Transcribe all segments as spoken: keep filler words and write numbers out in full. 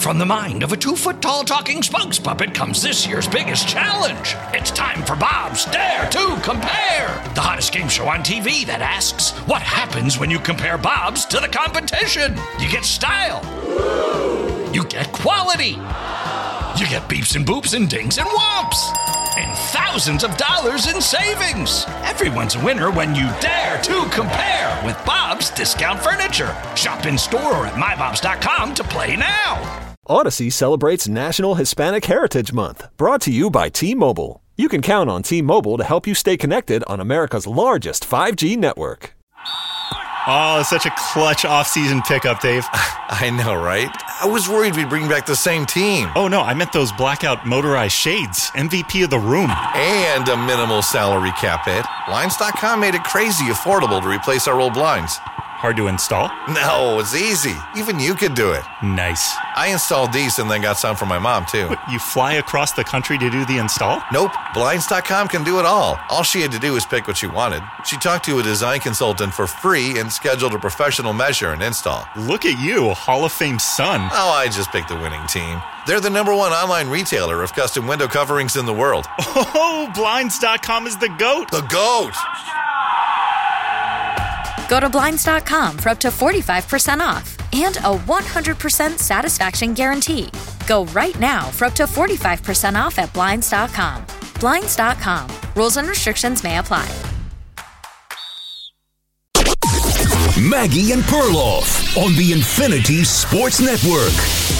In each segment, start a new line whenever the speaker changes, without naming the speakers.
From the mind of a two-foot-tall talking spokes puppet comes this year's biggest challenge. It's time for Bob's Dare to Compare, the hottest game show on T V that asks, what happens when you compare Bobs to the competition? You get style. You get quality. You get beeps and boops and dings and whomps. And thousands of dollars in savings. Everyone's a winner when you dare to compare with Bob's Discount Furniture. Shop in store or at my bobs dot com to play now.
Odyssey celebrates National Hispanic Heritage Month, brought to you by T-Mobile. You can count on T-Mobile to help you stay connected on America's largest five G network.
Oh, such a clutch off-season pickup, Dave.
I know, right? I was worried we'd bring back the same team.
Oh, no, I meant those blackout motorized shades. M V P of the room.
And a minimal salary cap hit. Blinds dot com made it crazy affordable to replace our old blinds.
Hard to install?
No, it's easy. Even you could do it.
Nice.
I installed these and then got some for my mom, too.
What, you fly across the country to do the install?
Nope. Blinds dot com can do it all. All she had to do was pick what she wanted. She talked to a design consultant for free and scheduled a professional measure and install.
Look at you, Hall of Fame son.
Oh, I just picked the winning team. They're the number one online retailer of custom window coverings in the world.
Oh, Blinds dot com is the GOAT.
The GOAT!
Go to Blinds dot com for up to forty-five percent off and a one hundred percent satisfaction guarantee. Go right now for up to forty-five percent off at Blinds dot com. Blinds dot com. Rules and restrictions may apply.
Maggie and Perloff on the Infinity Sports Network.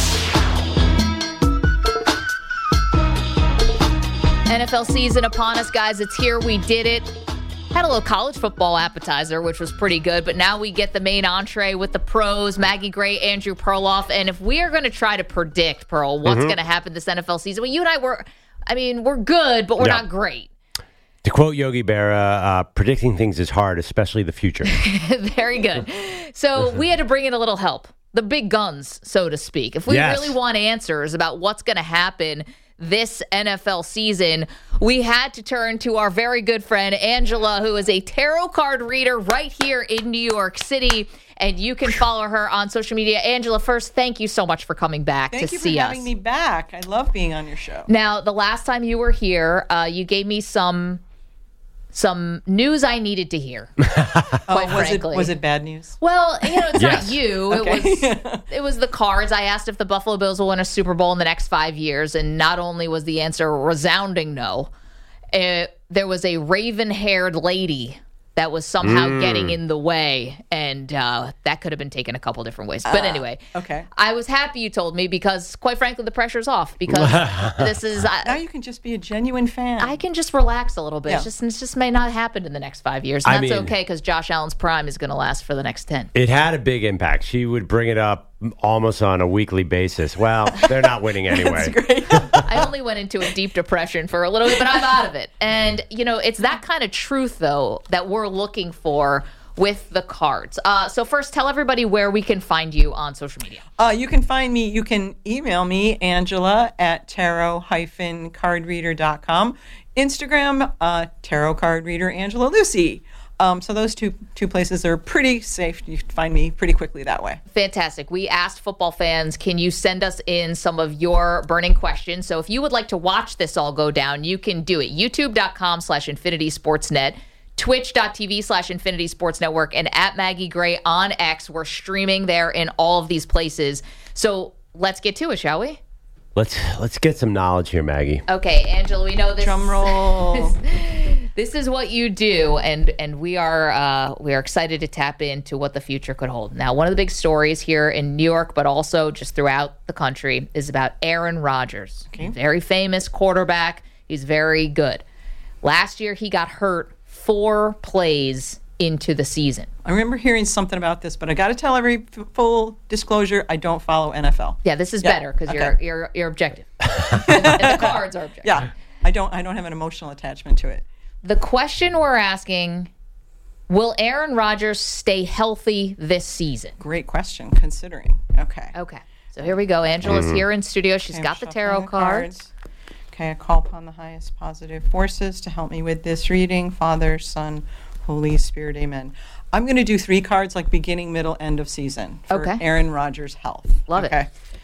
N F L season upon us, guys. It's here. We did it. Had a little college football appetizer, which was pretty good, but now we get the main entree with the pros, Maggie Gray, Andrew Perloff, and if we are going to try to predict, Pearl, what's mm-hmm. going to happen this N F L season, well, you and I were, I mean, we're good, but we're yeah. not great.
To quote Yogi Berra, uh, predicting things is hard, especially the future.
Very good. So we had to bring in a little help, the big guns, so to speak. If we yes. really want answers about what's going to happen this N F L season, we had to turn to our very good friend Angela, who is a tarot card reader right here in New York City, and you can follow her on social media. Angela, first, thank you so much for coming back
thank
to see us.
Thank you for having me back. I love being on your show.
Now, the last time you were here, uh, you gave me some some news I needed to hear. Quite
oh, was
frankly,
it was it bad news?
Well, you know, it's
yes.
not you.
Okay.
It was it was the cards. I asked if the Buffalo Bills will win a Super Bowl in the next five years, and not only was the answer a resounding no, uh, there was a raven-haired lady that was somehow mm. getting in the way, and uh, that could have been taken a couple different ways. But uh, anyway,
okay.
I was happy you told me because, quite frankly, the pressure's off because this is... Uh,
now you can just be a genuine fan.
I can just relax a little bit.
Yeah.
It's just, it just may not happen in the next five years. And
I
that's
mean,
okay because Josh Allen's prime is going to last for the next ten.
It had a big impact. She would bring it up almost on a weekly basis. Well, they're not winning anyway.
That's great.
I only went into a deep depression for a little bit, but I'm out of it. And, you know, it's that kind of truth, though, that we're looking for with the cards. Uh, so first, tell everybody where we can find you on social media.
Uh, you can find me, you can email me, Angela, at tarot dash card reader dot com. Instagram, uh, tarot card reader Angela Lucy. Um, so those two two places are pretty safe. You can find me pretty quickly that way.
Fantastic. We asked football fans, can you send us in some of your burning questions? So if you would like to watch this all go down, you can do it. YouTube.com slash Infinity Sportsnet, Twitch.tv slash Infinity Sports Network, and at Maggie Gray on X. We're streaming there in all of these places. So let's get to it, shall we?
Let's let's get some knowledge here, Maggie.
Okay, Angela, we know this.
Drum roll.
This is what you do, and and we are uh, we are excited to tap into what the future could hold. Now, one of the big stories here in New York, but also just throughout the country, is about Aaron Rodgers.
Okay.
Very famous quarterback. He's very good. Last year, he got hurt four plays into the season.
I remember hearing something about this, but I got to tell every f- full disclosure, I don't follow N F L.
Yeah, this is
yeah,
better because
okay.
you're you're you're objective. And the cards are objective.
Yeah, I don't I don't have an emotional attachment to it.
The question we're asking, will Aaron Rodgers stay healthy this season?
Great question, considering. Okay.
Okay. So here we go. Angela's mm-hmm. here in studio. She's
okay,
got the tarot
the
cards.
cards. Okay, I call upon the highest positive forces to help me with this reading. Father, Son, Holy Spirit, amen. I'm going to do three cards like beginning, middle, end of season for
okay.
Aaron Rodgers' health.
Love
okay.
it.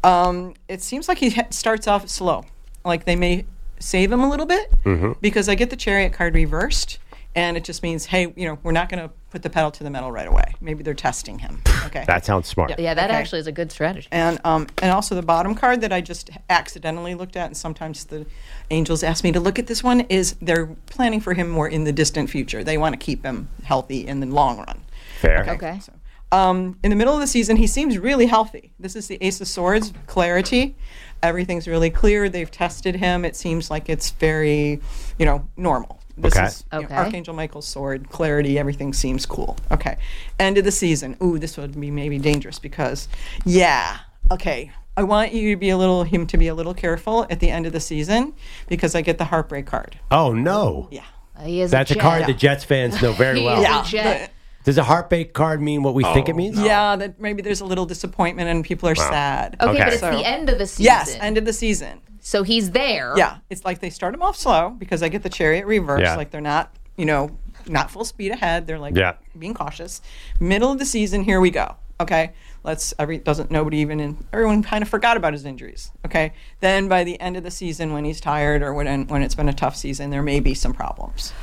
Um, it seems like he ha- starts off slow. Like they may save him a little bit
Mm-hmm.
because I get the chariot card reversed, and it just means, hey, you know, we're not going to put the pedal to the metal right away. Maybe they're testing him. Okay.
That sounds smart.
Yeah.
Yeah, that
Okay.
actually is a good strategy.
And um, and also the bottom card that I just accidentally looked at, and sometimes the angels ask me to look at this one, is they're planning for him more in the distant future. They want to keep him healthy in the long run.
Fair.
Okay.
So, um, in the middle of the season, he seems really healthy. This is the Ace of Swords, clarity. Everything's really clear. They've tested him. It seems like it's very, you know, normal. This
Okay.
is you know,
Okay.
Archangel Michael's sword, clarity, everything seems cool. Okay. End of the season. Ooh, this would be maybe dangerous because, yeah, okay. I want you to be a little, him to be a little careful at the end of the season because I get the heartbreak card.
Oh, no.
Yeah.
Uh, he is
That's a
Jet.
card the Jets fans know very
He
well.
is
Yeah.
a Jet.
Does a heartbreak card mean what we think it means?
Yeah, that maybe there's a little disappointment and people are sad.
Okay,
Okay.
but it's
So-
the end of the season.
Yes, end of the season.
So he's there.
Yeah, it's like they start them off slow because I get the chariot reverse.
Yeah.
Like they're not, you know, not full speed ahead. They're like
Yeah.
being cautious. Middle of the season, here we go. Okay, let's every doesn't nobody even in everyone kind of forgot about his injuries. Okay, then by the end of the season, when he's tired or when when it's been a tough season, there may be some problems.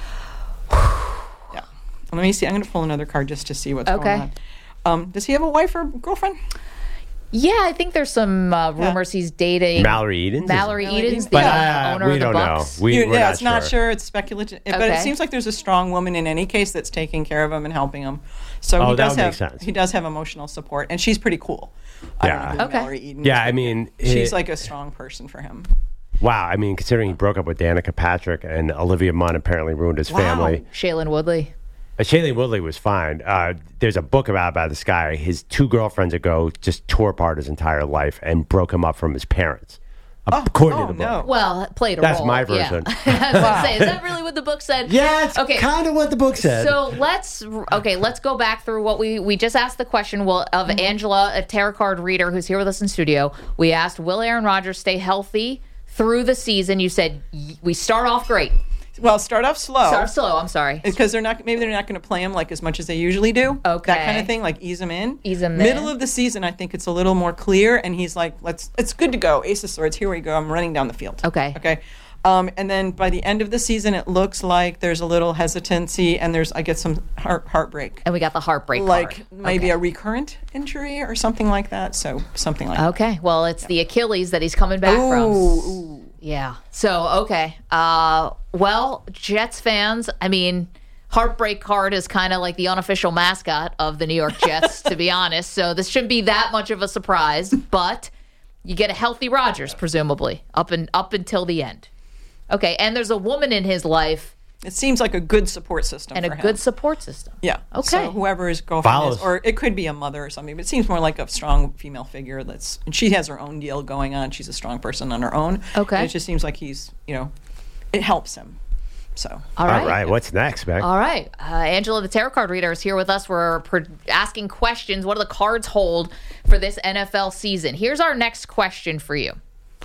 Yeah, let me see. I'm going to pull another card just to see what's
Okay.
going on. Um, does he have a wife or girlfriend?
Yeah, I think there's some uh, rumors he's dating
Mallory Edens?
Mallory
Mallory
Edens, the
But
uh,
uh,
owner
we
of the
don't
Bucks.
know. We,
You-
we're
yeah,
not
it's not
sure.
sure. It's speculative, but it
Okay.
seems like there's a strong woman in any case that's taking care of him and helping him. So
Oh,
he
that
does
would make
have
sense.
he does have emotional support, and she's pretty cool. I don't
Yeah.
know who
Okay.
Mallory Eden is,
Yeah, I
but
mean,
she's
it-
like a strong person for him.
Wow, I mean, considering he broke up with Danica Patrick and Olivia Munn apparently ruined his
Wow.
family.
Shailene Woodley.
Uh, Shailene Woodley was fine. Uh, there's a book about about this guy. His two girlfriends ago just tore apart his entire life and broke him up from his parents, according
oh,
to the book.
no.
Well, it played a
That's
role.
my
Yeah.
version.
I was gonna say, is that really what the book said?
Yeah, it's
Okay.
kind of what the book said.
So let's okay. Let's go back through what we we just asked the question. Well, of
Mm-hmm.
Angela, a tarot card reader who's here with us in studio. We asked, will Aaron Rodgers stay healthy through the season? You said y- we start off great.
Well, start off slow.
Start slow. I'm sorry.
because they're not maybe they're not going to play him like as much as they usually do.
Okay.
That kind of thing, like ease him in.
Ease him
Middle
in.
of the season, I think it's a little more clear, and he's like, "Let's, it's good to go. Ace of Swords, here we go. I'm running down the field."
Okay.
Okay. Um, and then by the end of the season, it looks like there's a little hesitancy, and there's I get some heart, heartbreak,
And we got the heartbreak
like
card.
maybe
Okay.
a recurrent injury or something like that. So something like that.
Okay. Well, it's the Achilles that he's coming back from.
Ooh,
Yeah. So, okay. Uh, well, Jets fans, I mean, heartbreak card is kind of like the unofficial mascot of the New York Jets, to be honest. So this shouldn't be that much of a surprise, but you get a healthy Rodgers, presumably, up and up until the end. Okay. And there's a woman in his life
it seems like a good support system
and
for
a
him.
good support system.
Yeah.
Okay.
So whoever his girlfriend
Follows.
is, or it could be a mother or something, but it seems more like a strong female figure that's, and she has her own deal going on. She's a strong person on her own.
Okay.
And it just seems like he's, you know, it helps him. So.
All right.
All right, what's next, Meg?
All right. Uh, Angela, the tarot card reader, is here with us. We're pro- asking questions. What do the cards hold for this N F L season? Here's our next question for you.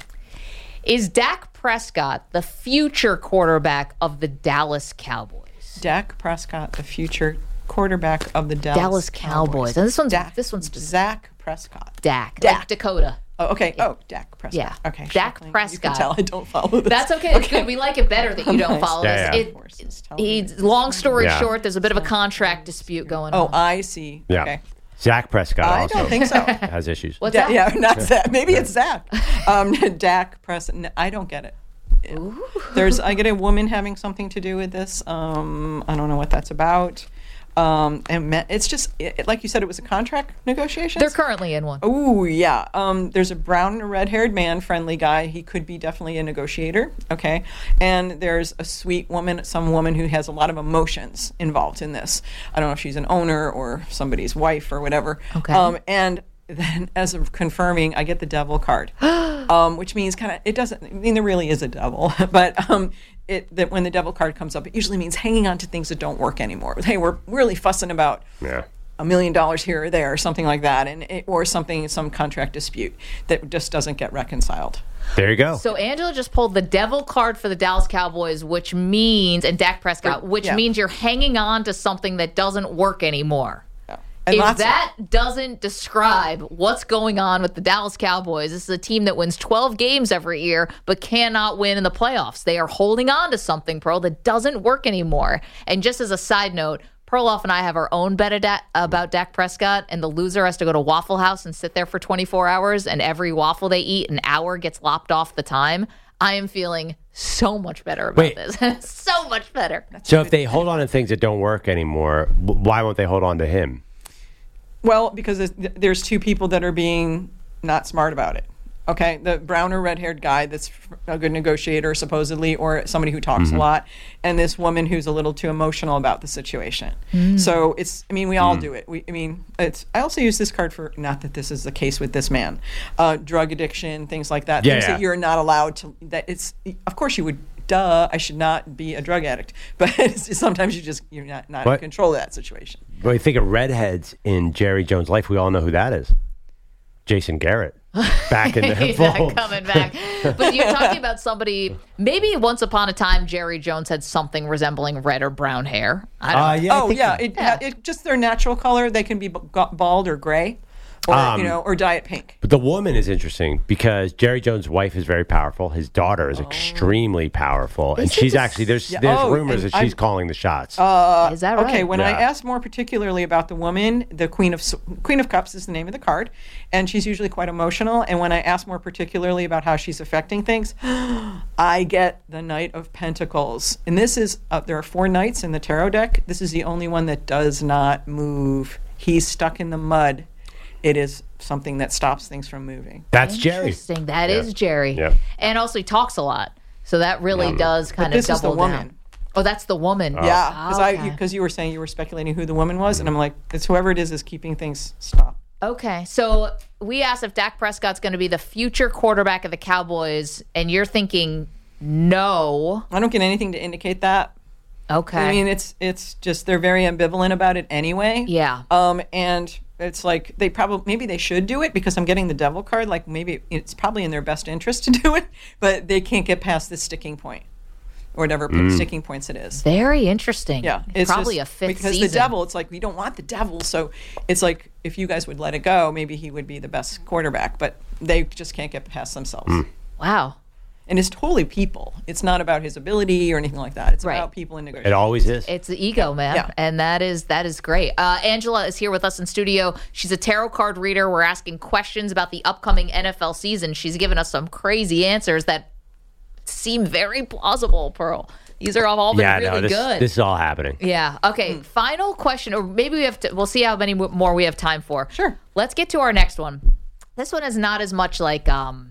Is Dak Prescott the future quarterback of the Dallas Cowboys?
Dak Prescott, the future quarterback of the Dallas,
Dallas Cowboys. And this one's
Dak,
this one's specific.
Zach Prescott.
Dak.
Dak.
Like Dakota.
Oh, okay. Oh, Dak Prescott.
Yeah.
Okay.
Dak
Shuffling. You
Prescott.
can tell I don't follow this.
That's okay. It's good. We like it better that you don't
Nice.
follow
Yeah,
this.
yeah.
It-
Forces tell
he's,
me.
long story
Yeah.
short, there's a bit of a contract dispute going
Oh,
on.
I see.
Yeah.
Okay.
Zach Prescott
I
also
don't think so.
has issues.
What's
Da-
that?
yeah, not Zach. Maybe it's Zach. Um, Dak Prescott. I don't get it. Yeah. There's, I get a woman having something to do with this. Um, I don't know what that's about. Um, and me- it's just it, like you said, it was a contract negotiation.
They're currently in one.
Oh yeah. Um, there's a brown and a red-haired man, friendly guy. He could be definitely a negotiator. Okay. And there's a sweet woman, some woman who has a lot of emotions involved in this. I don't know if she's an owner or somebody's wife or whatever.
Okay.
Um, and then as of confirming, I get the devil card, um, which means kind of it doesn't. I mean, there really is a devil, but um, it that when the devil card comes up, it usually means hanging on to things that don't work anymore. Hey, we're really fussing about
Yeah.
a million dollars here or there, or something like that, and it, or something, some contract dispute that just doesn't get reconciled.
There you go.
So Angela just pulled the devil card for the Dallas Cowboys, which means, and Dak Prescott, which
yeah.
means you're hanging on to something that doesn't work anymore.
Yeah. And
if
lots
that doesn't describe what's going on with the Dallas Cowboys, this is a team that wins twelve games every year but cannot win in the playoffs. They are holding on to something, Pearl, that doesn't work anymore. And just as a side note, Perloff and I have our own bet about Dak Prescott, and the loser has to go to Waffle House and sit there for twenty-four hours, and every waffle they eat, an hour gets lopped off the time. I am feeling so much better about
Wait.
this. So much better.
So if they hold on to things that don't work anymore, why won't they hold on to him?
Well, because there's- there's two people that are being not smart about it. Okay, the brown or red-haired guy that's a good negotiator, supposedly, or somebody who talks
Mm-hmm.
a lot, and this woman who's a little too emotional about the situation.
Mm.
So it's, I mean, we all do it. We, I mean, it's. I also use this card for, not that this is the case with this man, uh, drug addiction, things like that.
Yeah,
things
yeah.
that you're not allowed to. That it's, of course, you would. Duh, I should not be a drug addict, but it's, sometimes you just you're not not in
What?
control of that situation.
When you think of redheads in Jerry Jones' life, we all know who that is. Jason Garrett. Back in the
He's
fold.
not coming back. But you're talking about somebody, maybe once upon a time, Jerry Jones had something resembling red or brown hair. I don't
Uh,
know.
yeah, I
Oh
think-
yeah, it,
Yeah.
it just their natural color. They can be b- bald or gray, or
Um,
you know, or dye it pink.
But the woman is interesting because Jerry Jones' wife is very powerful. His daughter is extremely powerful, and
Is it
she's
the-
actually there's
Yeah,
there's
oh,
rumors
and
that she's
I'm-
calling the shots.
Is that right?
Okay, when I
Yeah.
asked more particularly about the woman, the Queen of S- Queen of Cups is the name of the card, and she's usually quite emotional. And when I asked more particularly about how she's affecting things, I get the Knight of Pentacles, and this is uh, there are four knights in the tarot deck. This is the only one that does not move. He's stuck in the mud. It is something that stops things from moving.
That's Jerry.
Interesting. That
Yeah.
is Jerry.
Yeah.
And also, he talks a lot. So that really does kind
But
of
this is the
double down.
woman.
Oh, that's the woman.
Yeah, because I
Okay.
because you were saying you were speculating who the woman was, and I'm like, it's whoever it is is keeping things stopped.
Okay, so we asked if Dak Prescott's going to be the future quarterback of the Cowboys, and you're thinking no.
I don't get anything to indicate that.
Okay.
I mean, it's it's just they're very ambivalent about it anyway.
Yeah.
Um, and it's like they probably maybe they should do it because I'm getting the devil card. Like maybe it's probably in their best interest to do it, but they can't get past this sticking point, or whatever sticking points it is.
Very interesting.
Yeah,
It's probably
just-
a fifth
because
season.
the devil. It's like we don't want the devil, so it's like if you guys would let it go, maybe he would be the best quarterback. But they just can't get past themselves.
Wow.
And it's totally people. It's not about his ability or anything like that. It's
Right.
about people in
It
negotiation.
always is.
It's the ego, man.
Yeah.
And that is that is great. Uh, Angela is here with us in studio. She's a tarot card reader. We're asking questions about the upcoming N F L season. She's given us some crazy answers that seem very plausible, Pearl. These are all been
yeah,
really
no, this,
good.
this is all happening.
Yeah. Okay. Final question, or maybe we have to. We'll see how many more we have time for.
Sure.
Let's get to our next one. This one is not as much like um,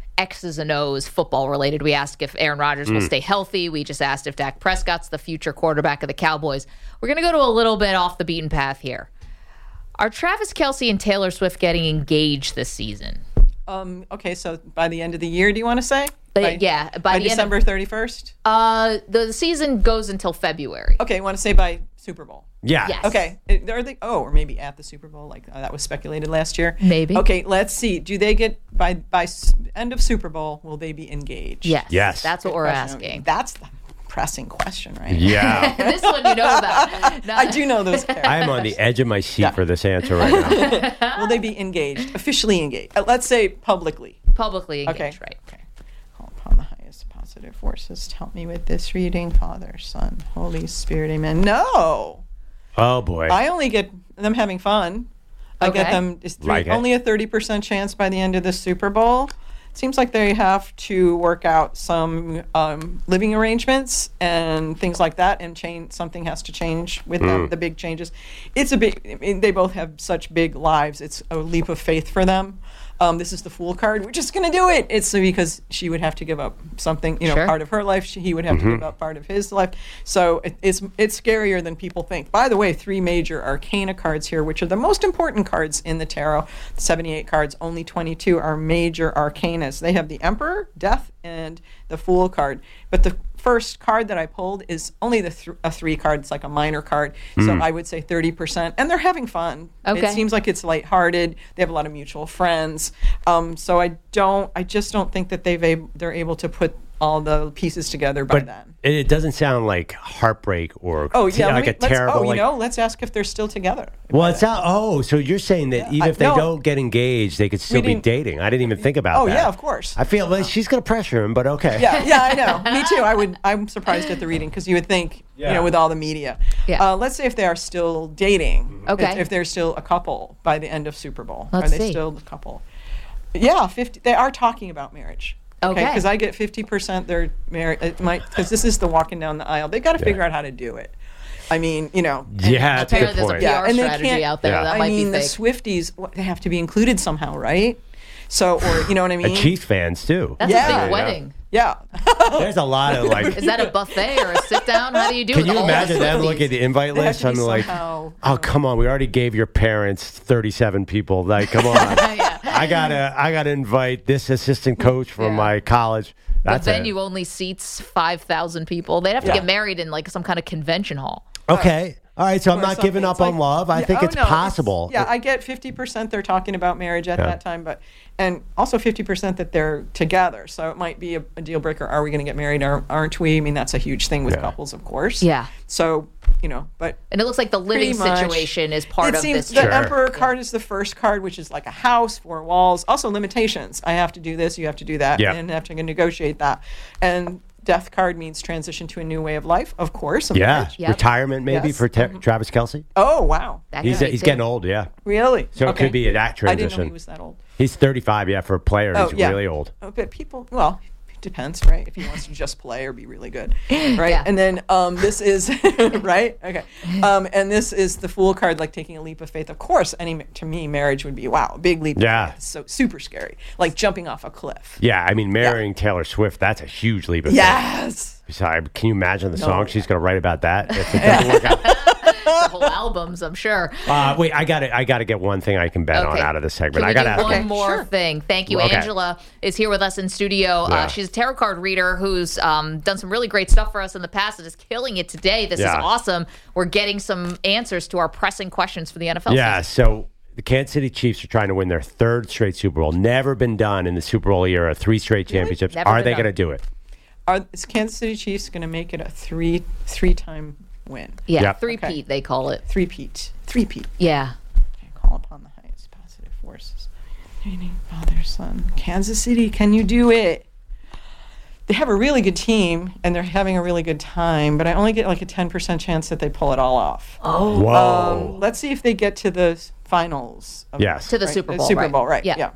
X's and O's football related. We asked if Aaron Rodgers will stay healthy. We just asked if Dak Prescott's the future quarterback of the Cowboys. We're going to go to a little bit off the beaten path here. Are Travis Kelce and Taylor Swift getting engaged this season?
Um, okay, so by the end of the year, do you want to say?
But,
By-
yeah, by,
By,
the end of,
December thirty-first?
uh, the season goes until February.
Okay, want to say by Super Bowl?
Yeah.
Yes.
Okay, it- are they? Oh, or maybe at the Super Bowl, like uh, that was speculated last year.
Maybe.
Okay, let's see. Do they get by by s- end of Super Bowl? Will they be engaged?
Yes.
Yes.
That's what
Good
we're
question.
asking.
That's the pressing question, right?
Yeah.
This one you know about. Not-
I do know those characters.
I am on the edge of my seat for this answer right now.
Will they be engaged? Officially engaged? Uh, let's say publicly.
Publicly engaged,
Okay.
right?
Okay. Call upon the highest positive forces to help me with this reading. Father, Son, Holy Spirit. Amen. No.
Oh, boy.
I only get them having fun. I get
Okay.
them it's three,
Like it.
only a thirty percent chance by the end of the Super Bowl. Seems like they have to work out some um, living arrangements and things like that, and change. Something has to change with them. The big changes. It's a big. I mean, they both have such big lives. It's a leap of faith for them. Um, this is the Fool card. We're just gonna do it. It's because she would have to give up something, you know,
Sure.
part of her life. She, he would have to give up part of his life. So it, it's it's scarier than people think. By the way, three major arcana cards here, which are the most important cards in the tarot. seventy-eight cards, only twenty-two are major arcanas. They have the Emperor, Death, and the Fool card. But the first card that I pulled is only the th- a three card. It's like a minor card. So I would say thirty percent. And they're having fun.
Okay.
It seems like it's lighthearted. They have a lot of mutual friends. Um, so I don't, I just don't think that they've ab- they're able to put all the pieces together by
but
then.
It doesn't sound like heartbreak or
Oh yeah,
like
me,
a terrible.
Oh, you
like,
know, let's ask if they're still together.
well, it's not. Oh, so you're saying that
Yeah,
even
I-
if they
no.
don't get engaged, they could still be
didn't-
dating. I didn't even think about
Oh
that.
yeah, of course.
I feel like she's going to pressure him, but okay.
Yeah, yeah, I know. Me too. I would. I'm surprised at the reading because you would think,
Yeah.
you know, with all the media.
Yeah.
Uh, let's say if they are still dating.
Okay.
If, if they're still a couple by the end of Super Bowl,
Let's
are they
see.
still a couple? Yeah, fifty. They are talking about marriage.
Okay.
Because I get fifty percent they're married. It might because this is the walking down the aisle. They got to figure out how to do it. I mean, you know.
Yeah, that's a good
Apparently, there's a
point.
P R
Yeah, and they
strategy
can't-
out there
Yeah.
that
I
might
mean,
be
the
fake.
Swifties, what, they have to be included somehow, right? So, or you know what I mean?
And Chiefs fans too.
That's
Yeah.
a
Yeah.
big wedding.
Yeah.
There's a lot of like.
Is that a buffet or a sit down? How do you do
Can
it?
you
All the
imagine them
Swifties.
looking at the invite
They have
list?
to be
I'm like,
somehow-
oh come on, we already gave your parents thirty-seven people. Like, come on,
Yeah.
I gotta, I gotta invite this assistant coach from
Yeah.
my college.
The
That's it.
venue only seats five thousand people. They'd have to
Yeah.
get married in like some kind of convention hall.
Okay, all right. So I'm
or
not giving
something.
up
It's
on
like-
love. I
Yeah,
think
oh,
it's
no,
possible.
yeah, I get fifty percent they're talking about marriage at
Yeah.
that time, but and also fifty percent that they're together. So it might be a, a deal breaker. Are we going to get married? Or aren't we? I mean, that's a huge thing with
Yeah.
couples, of course.
Yeah.
So you know, but
And it looks like the living
pretty much,
situation is part
it
of
seems
this.
the
Sure.
Emperor card is the first card, which is like a house, four walls. Also limitations. I have to do this. You have to do that.
Yeah.
And have to negotiate that. And Death card means transition to a new way of life, of course. of
Yeah,
marriage.
Yep.
retirement maybe
Yes.
for Tra- Travis Kelce.
Oh wow.
That
He's
could be
he's
too.
getting old. Yeah,
Really?
so it
Okay.
could be that
I didn't know
transition.
he was that old.
He's thirty-five. Yeah, for a player,
Oh,
he's
yeah.
really old.
Oh, but people, well, it depends, right? If he wants to just play or be really good, right?
Yeah.
And then um, this is right, okay. Um, and this is the Fool card, like taking a leap of faith. Of course, any to me, marriage would be wow, a big leap.
Yeah.
of faith. So super scary, like jumping off a cliff.
Yeah, I mean, marrying Taylor Swift, that's a huge leap of faith.
Yes.
Sorry, can you imagine the
No.
song she's going to write about that if it doesn't work out?
The whole albums, I'm sure.
Uh, wait, I got to I got to get one thing I can bet on
Okay.
out of this segment.
Can we
I got to
do
ask.
one
Okay,
more
sure.
thing? Thank you.
Okay.
Angela is here with us in studio.
Yeah.
Uh, she's a tarot card reader who's um, done some really great stuff for us in the past and is killing it today. This
Yeah.
is awesome. We're getting some answers to our pressing questions for the N F L
Yeah,
season.
so the Kansas City Chiefs are trying to win their third straight Super Bowl. Never been done in the Super Bowl era. Three straight championships.
Never
Are
been
they
done.
going to do it?
Are is Kansas City Chiefs going to make it a three three time win?
Yeah,
Yep.
three-peat,
Okay.
they call it.
Three peat. Three peat.
Yeah.
Call upon the highest positive forces. Father, Son. Kansas City, can you do it? They have a really good team and they're having a really good time, but I only get like a ten percent chance that they pull it all off.
Oh.
Whoa.
Um, let's see if they get to the s- finals. Of,
Yes.
To the
right,
Super Bowl,
Super
right.
Bowl, right?
Yeah.
Yeah.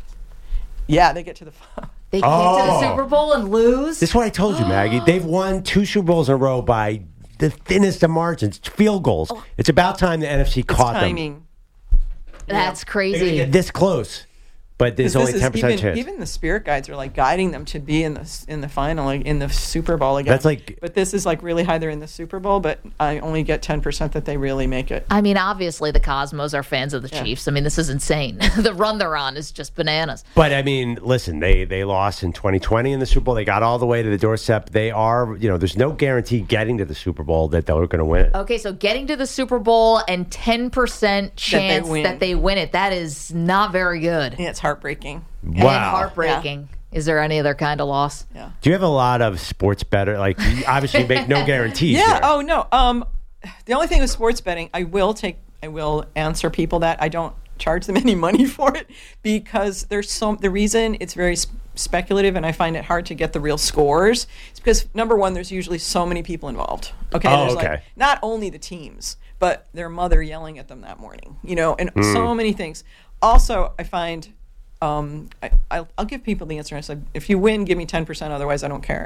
Yeah, they get to the.
They get to
Oh.
the Super Bowl and lose?
This is what I told you, Maggie. They've won two Super Bowls in a row by the thinnest of margins, field goals. It's about time the N F C
It's
caught them.
timing.
That's
They're gonna
crazy.
get this close, but there's
'Cause
only
this is
ten percent
even,
chance.
even the spirit guides are like guiding them to be in the s- in the final, like in the Super Bowl again.
That's like-
but this is like really high. They're in the Super Bowl, but I only get ten percent that they really make it.
I mean, obviously, the Cosmos are fans of the
Yeah.
Chiefs. I mean, this is insane. The run they're on is just bananas.
But I mean, listen, they they lost in twenty twenty in the Super Bowl. They got all the way to the doorstep. They are, you know, there's no guarantee getting to the Super Bowl that they're going to win.
Okay, so getting to the Super Bowl and ten percent chance
win.
that they win it, that is not very good.
And it's heartbreaking.
And
Wow.
heartbreaking. Is there any other kind of loss?
Yeah.
Do you have a lot of sports better? Like, you obviously make no guarantees.
Yeah.
here.
Oh no. Um, the only thing with sports betting, I will take, I will answer people that I don't charge them any money for it because there's so the reason it's very sp- speculative and I find it hard to get the real scores is because number one, there's usually so many people involved. Okay.
Oh,
there's
okay.
like not only the teams, but their mother yelling at them that morning. You know, and so many things. Also, I find. Um, I, I'll, I'll give people the answer. I said, if you win, give me ten percent. Otherwise, I don't care.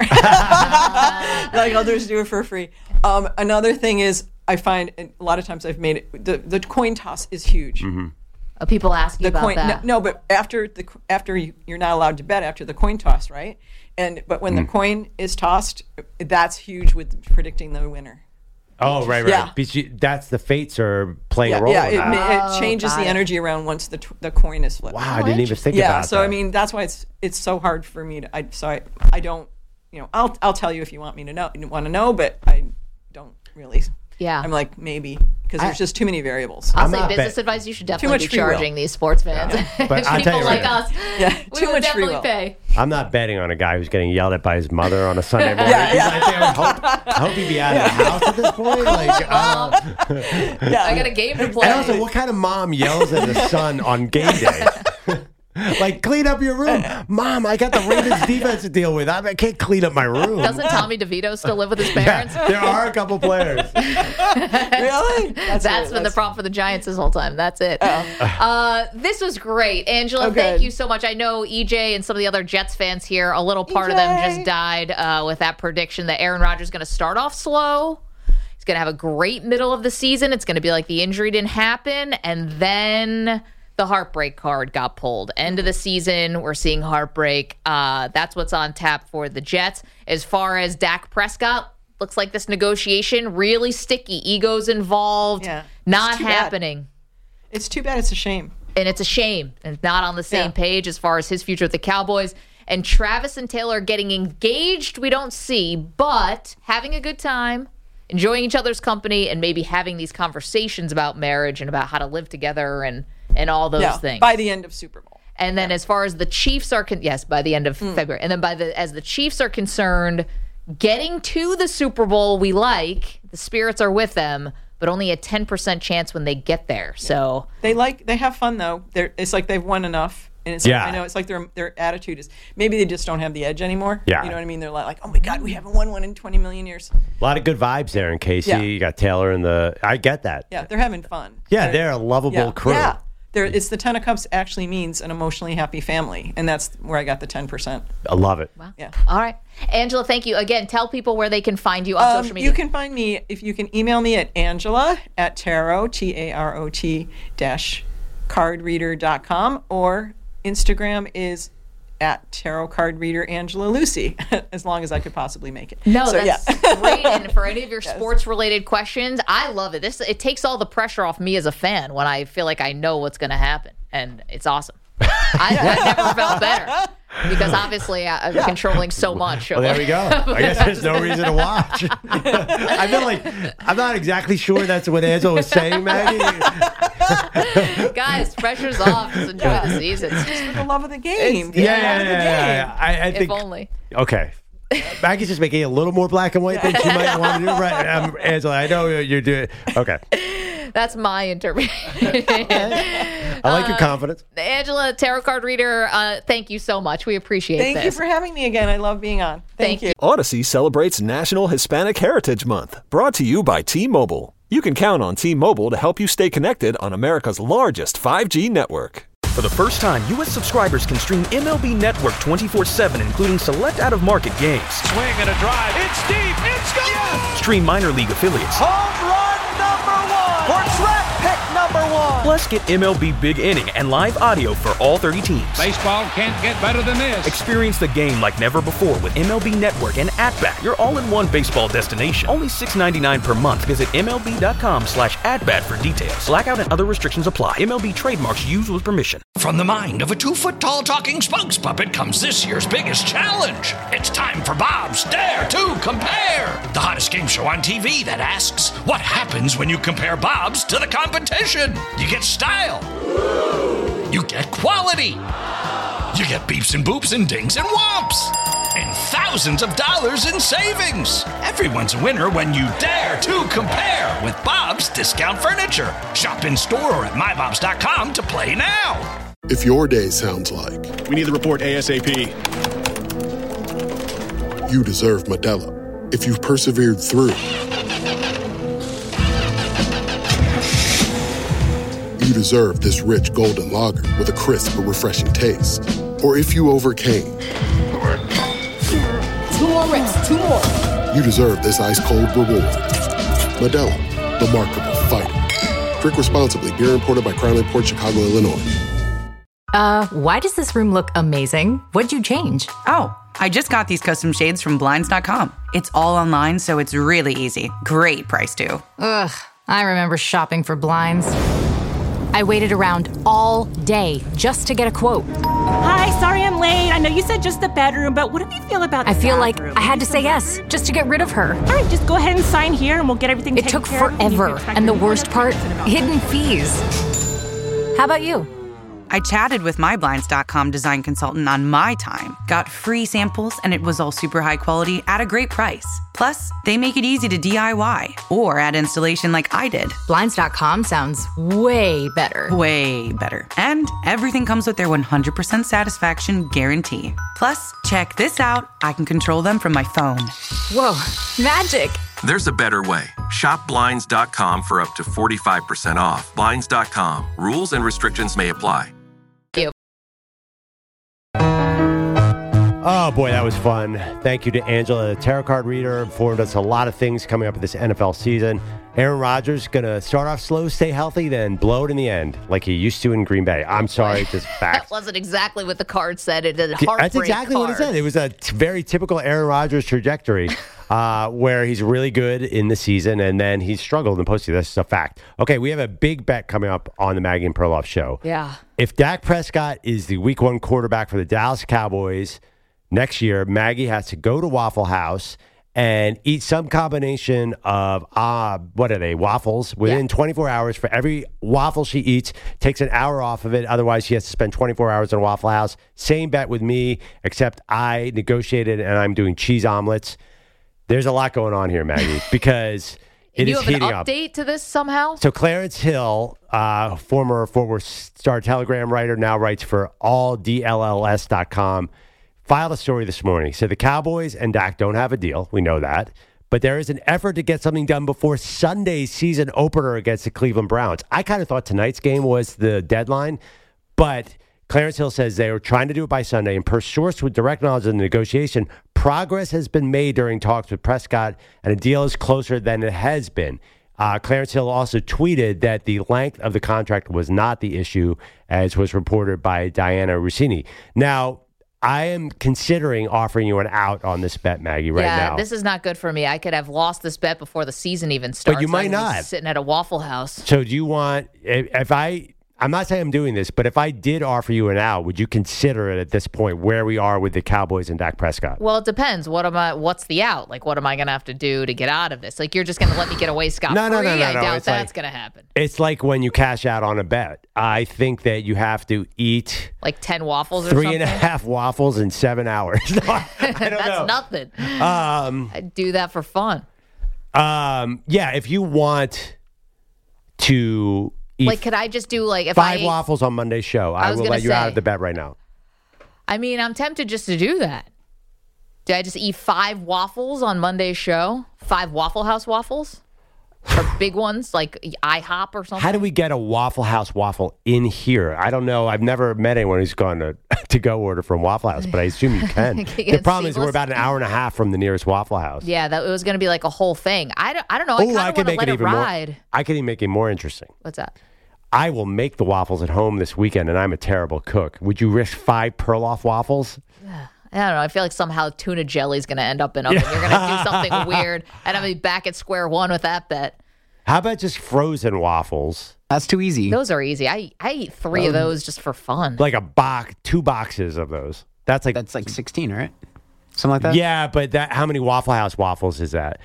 Like others do it for free. Um, another thing is, I find a lot of times I've made it. The, the coin toss is huge.
Uh, people ask you
The
about
coin, no,
that.
no, but after the after you, you're not allowed to bet after the coin toss, right? And but when the coin is tossed, that's huge with predicting the winner.
Oh, right, right.
Yeah.
Because you, that's the fates are playing
Yeah,
a role
yeah,
in
it,
that.
ma- it
Oh,
changes
got
the
it.
energy around once the t- the coin is flipped.
Wow, I didn't even think
yeah,
about
so
that.
I mean that's why it's it's so hard for me to. I, so I I don't you know I'll I'll tell you if you want me to know want to know, but I don't really.
Yeah.
I'm like maybe because there's just too many variables.
I'll
I'm
say
not
business
bet-
advice, you should
Too
definitely
much
be
free will.
charging these sports fans.
Yeah. But I'll tell
People
you
like
what.
us,
Yeah,
we
too
would
much free
definitely
will.
pay.
I'm not betting on a guy who's getting yelled at by his mother on a Sunday morning.
Yeah, yeah.
He's like, "Damn, I hope, I hope he'd be out of the house at this point. Like, uh,
Yeah.
I got a game to play.
and also, what kind of mom yells at her son on game day? Like, clean up your room. Mom, I got the Ravens defense to deal with. I, I can't clean up my room.
Doesn't Tommy DeVito still live with his parents?
Yeah, there are a couple players.
Really?
That's,
That's
been the problem for the Giants this whole time. That's it. Uh, this was great. Angela,
Oh,
thank
good.
you so much. I know E J and some of the other Jets fans here, a little part of them
E J.
just died uh, with that prediction that Aaron Rodgers is going to start off slow. He's going to have a great middle of the season. It's going to be like the injury didn't happen. And then the heartbreak card got pulled. End of the season, we're seeing heartbreak. Uh, that's what's on tap for the Jets. As far as Dak Prescott, looks like this negotiation really sticky. Egos involved.
Yeah.
Not
It's too bad.
happening.
It's too bad. It's a shame.
And it's a shame. And not on the same
Yeah.
page as far as his future with the Cowboys. And Travis and Taylor getting engaged, we don't see, but having a good time, enjoying each other's company, and maybe having these conversations about marriage and about how to live together and, and all those
Yeah.
things.
By the end of Super Bowl.
And then as far as the Chiefs are, con- yes, by the end of
Mm.
February. And then by the as the Chiefs are concerned, getting to the Super Bowl we like, the spirits are with them, but only a ten percent chance when they get there. So
They like they have fun though. They're, it's like they've won enough, and it's
Yeah.
I know it's like their their attitude is maybe they just don't have the edge anymore.
Yeah.
You know what I mean? They're like, oh my god, we haven't won one in twenty million years.
A lot of good vibes there in K C.
Yeah.
You got Taylor and the. I get that.
Yeah, they're having fun.
Yeah, they're a lovable
yeah.
crew.
Yeah. They're, it's the Ten of Cups actually means an emotionally happy family, and that's where I got the ten percent.
I love it.
wow.
Yeah.
All right. Angela, thank you. Again, tell people where they can find you on
Um,
social media.
you can find me if you can email me at Angela at tarot T A R O T dash cardreader dot com, or Instagram is at tarot card reader Angela Lucy, as long as I could possibly make it.
No,
So,
that's
yeah.
great. And for any of your sports related questions, I love it. This it takes all the pressure off me as a fan when I feel like I know what's going to happen, and it's awesome. I, I never felt better because obviously I, I'm controlling so much.
Well, there we go. I guess there's no reason to watch. I feel like I'm not exactly sure that's what Angela was saying, Maggie.
Guys, pressure's off. Just enjoy the season.
For the love of the game.
Yeah,
For the love
yeah,
of the
yeah, yeah,
game.
yeah. I, I
If
think.
only.
Okay. Maggie's just making it a little more black and white than she might want to do. Right, um, Angela, I know you're doing. Okay.
That's my interpretation.
I like your confidence.
Angela, tarot card reader, uh, thank you so much. We appreciate
Thank
this.
you for having me again. I love being on. Thank,
Thank
you.
Odyssey celebrates National Hispanic Heritage Month, brought to you by T-Mobile. You can count on T-Mobile to help you stay connected on America's largest five G network.
For the first time, U S subscribers can stream M L B Network twenty-four seven, including select out-of-market games.
Swing and a drive. It's deep. It's gone. Yes!
Stream minor league affiliates.
Home run number one. For track pick number one.
Plus, get M L B Big Inning and live audio for all thirty teams.
Baseball can't get better than this.
Experience the game like never before with M L B Network and At-Bat, your all-in-one baseball destination. Only six ninety-nine per month. Visit MLB.com slash at-bat for details. Blackout and other restrictions apply. M L B trademarks used with permission.
From the mind of a two-foot-tall talking spokes puppet comes this year's biggest challenge. It's time for Bob's Dare to Compare, the hottest game show on T V that asks, what happens when you compare Bob's to the competition? You get style. You get quality. You get beeps and boops and dings and whomps. And thousands of dollars in savings. Everyone's a winner when you dare to compare with Bob's Discount Furniture. Shop in store or at my bobs dot com to play now.
If your day sounds like
we need the report ASAP,
you deserve Modelo. If you've persevered through, you deserve this rich golden lager with a crisp but refreshing taste. Or if you overcame,
two more reps, two more.
You deserve this ice cold reward. Modelo, the Remarkable Fighter. Drink responsibly. Beer imported by Crown Imports, Chicago, Illinois.
Uh, why does this room look amazing? What'd you change?
Oh, I just got these custom shades from Blinds dot com. It's all online, so it's really easy. Great price, too.
Ugh, I remember shopping for blinds. I waited around all day just to get a quote.
Hi, sorry I'm late. I know you said just the bedroom, but what do you feel about the
I feel
bathroom?
like I had to say yes just to get rid of her.
All right, just go ahead and sign here and we'll get everything
It
taken
took
care of.
forever, and the worst part, hidden fees. How about you?
I chatted with my Blinds dot com design consultant on my time, got free samples, and it was all super high quality at a great price. Plus, they make it easy to D I Y or add installation like I did.
Blinds dot com sounds way better.
Way better. And everything comes with their one hundred percent satisfaction guarantee. Plus, check this out. I can control them from my phone.
Whoa, magic.
There's a better way. Shop Blinds dot com for up to forty-five percent off. Blinds dot com. Rules and restrictions may apply.
Oh, boy, that was fun. Thank you to Angela, the tarot card reader. Informed us a lot of things coming up with this N F L season. Aaron Rodgers going to start off slow, stay healthy, then blow it in the end like he used to in Green Bay. I'm sorry, just fact.
That wasn't exactly what the card said. It did a
Yeah,
heartbreak
That's exactly
card.
what it said. It was a t- very typical Aaron Rodgers trajectory uh, where he's really good in the season and then he's struggled in the postseason. That's a fact. Okay, we have a big bet coming up on the Maggie and Perloff show.
Yeah.
If Dak Prescott is the week one quarterback for the Dallas Cowboys next year, Maggie has to go to Waffle House and eat some combination of, uh, what are they, waffles within yeah. twenty-four hours. For every waffle she eats, takes an hour off of it. Otherwise, she has to spend twenty-four hours in a Waffle House. Same bet with me, except I negotiated and I'm doing cheese omelets. There's a lot going on here, Maggie, because it
you
is
have an
heating
update
up.
to this somehow?
So Clarence Hill, uh, former Fort Worth Star Telegram writer, now writes for all D L L S dot com. Filed a story this morning. He said the Cowboys and Dak don't have a deal. We know that. But there is an effort to get something done before Sunday's season opener against the Cleveland Browns. I kind of thought tonight's game was the deadline, but Clarence Hill says they were trying to do it by Sunday. And per source with direct knowledge of the negotiation, progress has been made during talks with Prescott, and a deal is closer than it has been. Uh, Clarence Hill also tweeted that the length of the contract was not the issue, as was reported by Diana Rossini. Now, I am considering offering you an out on this bet, Maggie, right
yeah,
now.
Yeah, this is not good for me. I could have lost this bet before the season even starts.
But you might
I would be
not.
Sitting at a Waffle House.
So do you want, if, if I, I'm not saying I'm doing this, but if I did offer you an out, would you consider it at this point where we are with the Cowboys and Dak Prescott?
Well, it depends. What am I? What's the out? Like, what am I going to have to do to get out of this? Like, you're just going to let me get away scot-free?
No, no, no, no,
I
no.
doubt
It's
that's
like-
going to happen.
It's like when you cash out on a bet. I think that you have to eat
Like ten waffles or
three
something?
and a half waffles in seven hours. No, I don't
That's
know.
nothing.
Um,
I do that for fun.
Um, yeah, if you want to eat
Like, could I just do like if
five
I?
waffles on Monday's show, I,
I was
will
gonna
let you out
say-
of the bet right now.
I mean, I'm tempted just to do that. Did I just eat five waffles on Monday's show? Five Waffle House waffles? Or big ones like IHOP or something?
How do we get a Waffle House waffle in here? I don't know. I've never met anyone who's gone to to go order from Waffle House, but I assume you can.
Can you
The
get
problem is we're
seamless?
about an hour and a half from the nearest Waffle House.
Yeah, that it was going to be like a whole thing. I don't, I don't know. I
Oh,
kind
I
of
can
want to
make
let
it
it
even
ride.
more. I can even make it more interesting.
What's that?
I will make the waffles at home this weekend, and I'm a terrible cook. Would you risk five Perloff waffles?
I don't know. I feel like somehow tuna jelly is going to end up in them. And you're going to do something weird, and I'm going to be back at square one with that bet.
How about just frozen waffles?
That's too easy.
Those are easy. I I eat three of
Um,
those just for fun.
Like a box, two boxes of those. That's like
that's like sixteen, right? Something like that.
Yeah, but that how many Waffle House waffles is that?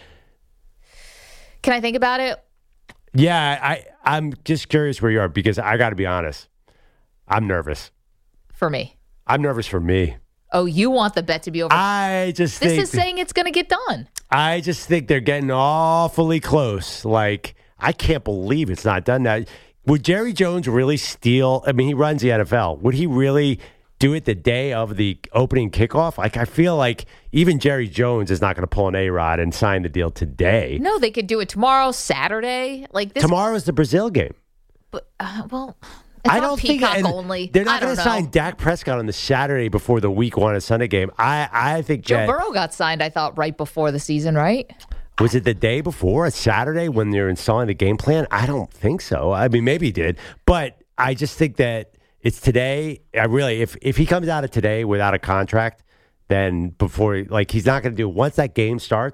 Can I think about it?
Yeah, I I'm just curious where you are because I got to be honest. I'm nervous.
For me.
I'm nervous for me.
Oh, you want the bet to be over?
I just
this
think
is saying it's going to get done.
I just think they're getting awfully close. Like, I can't believe it's not done now. Would Jerry Jones really steal? I mean, he runs the N F L. Would he really do it the day of the opening kickoff? Like, I feel like even Jerry Jones is not going to pull an A-Rod and sign the deal today.
No, they could do it tomorrow, Saturday. Like this.
Tomorrow's the Brazil game.
But, uh, well, it's
I
on
don't think
Peacock
and
only.
They're not
I don't
going to sign
know.
Dak Prescott on the Saturday before the Week One and Sunday game. I, I think
Joe
that,
Burrow got signed, I thought, right before the season, right?
was it the day before, a Saturday, when they're installing the game plan? I don't think so. I mean, maybe he did, but I just think that it's today. I really, if if he comes out of today without a contract, then before, like, he's not going to do. Once that game starts,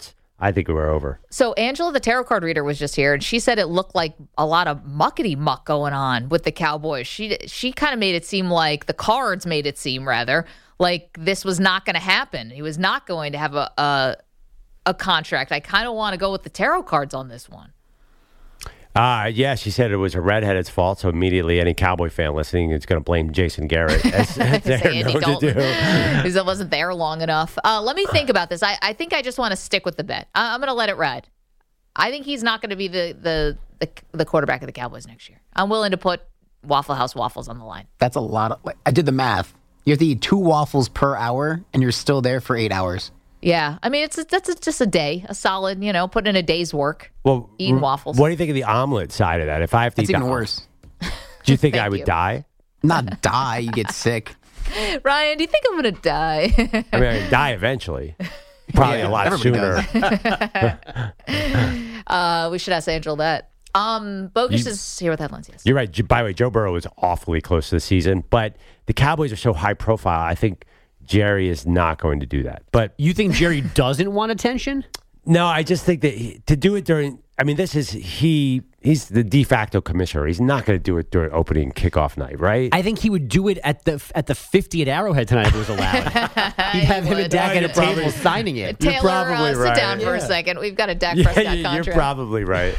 I think we're over.
So Angela, the tarot card reader, was just here, and she said it looked like a lot of muckety muck going on with the Cowboys. She she kind of made it seem like the cards made it seem rather like this was not going to happen. He was not going to have a a, a contract. I kind of want to go with the tarot cards on this one.
Uh, yeah, she said it was a redheaded's fault, so immediately any Cowboy fan listening is going to blame Jason Garrett. As, as they're
Andy
known
Dalton,
to do.
because I wasn't there long enough. Uh, let me think about this. I, I think I just want to stick with the bet. I, I'm going to let it ride. I think he's not going to be the, the, the, the quarterback of the Cowboys next year. I'm willing to put Waffle House waffles on the line.
That's a lot. Of, I did the math. You have to eat two waffles per hour, and you're still there for eight hours.
Yeah, I mean, it's a, that's a, just a day, a solid, you know, putting in a day's work,
well,
eating waffles.
What do you think of the omelet side of that? If I have to
That's
eat
even
the,
worse.
Do you think I would
you.
die?
Not die, you get sick.
Ryan, do you think I'm going to die?
I mean, I'd die eventually. Probably
Yeah,
a lot
everybody
sooner.
uh, we should ask Angel that. Um, Bogus
You-
is here with headlines, yes.
You're right. J- By the way, Joe Burrow is awfully close to the season, but the Cowboys are so high profile. I think Jerry is not going to do that. But
you think Jerry doesn't want attention?
No, I just think that he, to do it during. I mean, this is he. He's the de facto commissioner. He's not going to do it during opening kickoff night, right?
I think he would do it at the at the fifty at Arrowhead tonight if it was allowed. He'd have him and Dak at a table signing it.
Taylor,
You're probably
uh, sit
right.
down for a
Yeah.
second. We've got a Dak
Yeah,
Prescott
you-
contract.
you're probably right.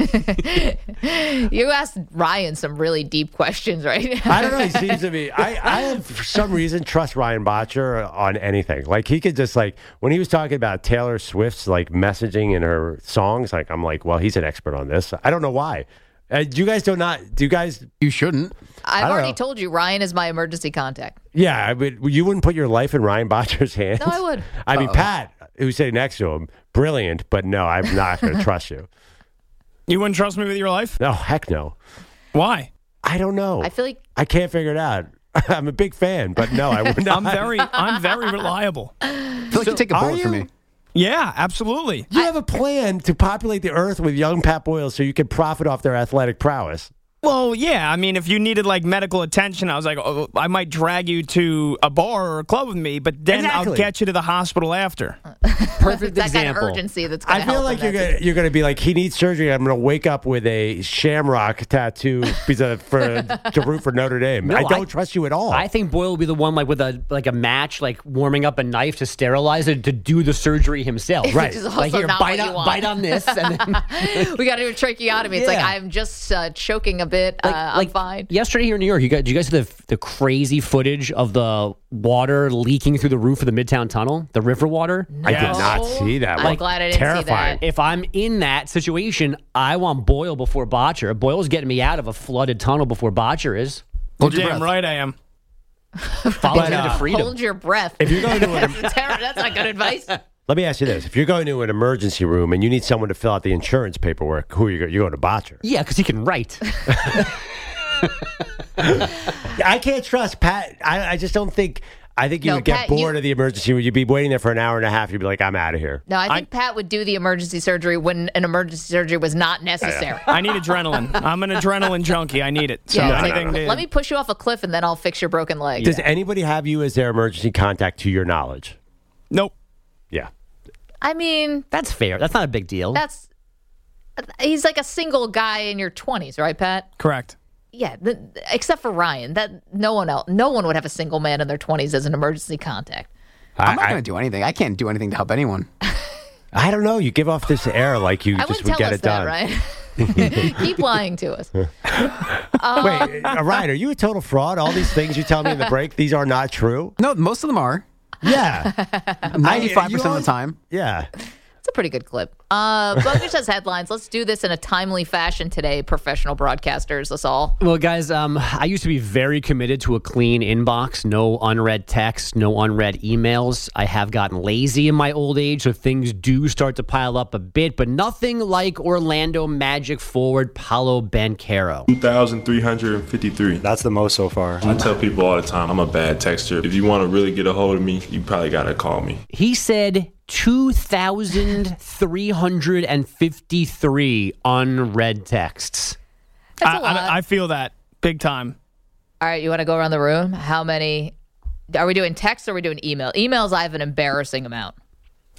You asked Ryan some really deep questions, right?
I don't know. He seems to be. I, I have, for some reason, trust Ryan Botcher on anything. Like, he could just, like, when he was talking about Taylor Swift's, like, messaging in her songs, like, I'm like, well, he's an expert on this. I don't know why. Uh, do you guys do not, do you guys?
You shouldn't.
I've
I don't
already
know.
told you Ryan is my emergency contact.
Yeah, I mean, you wouldn't put your life in Ryan Botcher's hands?
No, I would.
I mean,
Uh-oh.
Pat, who's sitting next to him, brilliant, but no, I'm not going to trust you.
You wouldn't trust me with your life?
No, heck no.
Why?
I don't know.
I feel like
I can't figure it out. I'm a big fan, but no, I would not.
I'm very, I'm very reliable.
I feel like you take a
are
bullet for
you?
me.
Yeah, absolutely.
You have a plan to populate the earth with young Pat Boyle so you can profit off their athletic prowess.
Well, yeah. I mean, if you needed like medical attention, I was like, oh, I might drag you to a bar or a club with me, but then
Exactly.
I'll get you to the hospital after.
Perfect
that kind of
example.
urgency that's going
I
to
feel
help
like
him,
you're
that's
gonna you're gonna be like, he needs surgery. I'm gonna wake up with a shamrock tattoo because of, for to root for Notre Dame.
No,
I don't
I-
trust you at all.
I think Boyle will be the one like with a like a match, like warming up a knife to sterilize it to do the surgery himself.
Which
Right.
is also
Like here,
not
bite
what you
on,
want.
bite on this, and then
we got to do a tracheotomy. It's like
Yeah.
I'm just uh, choking a bit.
Like-
uh,
like
I'm fine.
yesterday here in New York, you got, did you guys see the the crazy footage of the water leaking through the roof of the Midtown Tunnel, the river water?
I did not see that.
I'm
Like,
glad I didn't see
terrifying.
that.
If I'm in that situation, I want Boyle before Botcher. Boyle's getting me out of a flooded tunnel before Botcher is.
Hold your
Damn
breath.
right I am.
Follow him
uh,
to freedom.
Hold your breath.
If you're going to an,
that's, terror. That's not good advice.
let me ask you this: if you're going to an emergency room and you need someone to fill out the insurance paperwork, who are you going? You're going to Botcher.
Yeah, because he can write.
I can't trust Pat. I, I just don't think. I think you
No,
would get
Pat,
bored
you-
of the emergency room. You'd be waiting there for an hour and a half. You'd be like, I'm out of here.
No, I think Pat would do the emergency surgery when an emergency surgery was not necessary.
I need adrenaline. I'm an adrenaline junkie. I need it. So
Yeah,
anything to-
let me push you off a cliff and then I'll fix your broken leg.
Does anybody have you as their emergency contact to your knowledge?
Nope.
Yeah.
I mean,
That's fair. That's not a big deal.
that's he's like a single guy in your twenties, right, Pat?
Correct.
Yeah, the, except for Ryan. That no one else, no one would have a single man in their twenties as an emergency contact.
I'm not
I-
going to do anything. I can't do anything to help anyone.
I don't know. You give off this air like you
I
just
wouldn't
would
tell
get
us
it
that,
done.
Ryan. Keep lying to us.
Wait, uh, Ryan, are you a total fraud? All these things you tell me in the break, these are not true?
No, most of them are.
Yeah.
ninety-five percent of
always-
the time.
Yeah.
It's a pretty good clip. Uh, Bogus has headlines. Let's do this in a timely fashion today, professional broadcasters, us all.
Well, guys, um, I used to be very committed to a clean inbox, no unread texts, no unread emails. I have gotten lazy in my old age, so things do start to pile up a bit, but nothing like Orlando Magic forward Paolo Banchero.
two thousand three hundred fifty-three.
That's the most so far.
I tell people all the time, I'm a bad texter. If you want to really get a hold of me, you probably got to call me.
He said two thousand three hundred fifty-three unread texts.
That's a
I,
lot.
I, I feel that big time.
All right, you want to go around the room? How many? Are we doing text or are we doing email? Emails, I have an embarrassing amount.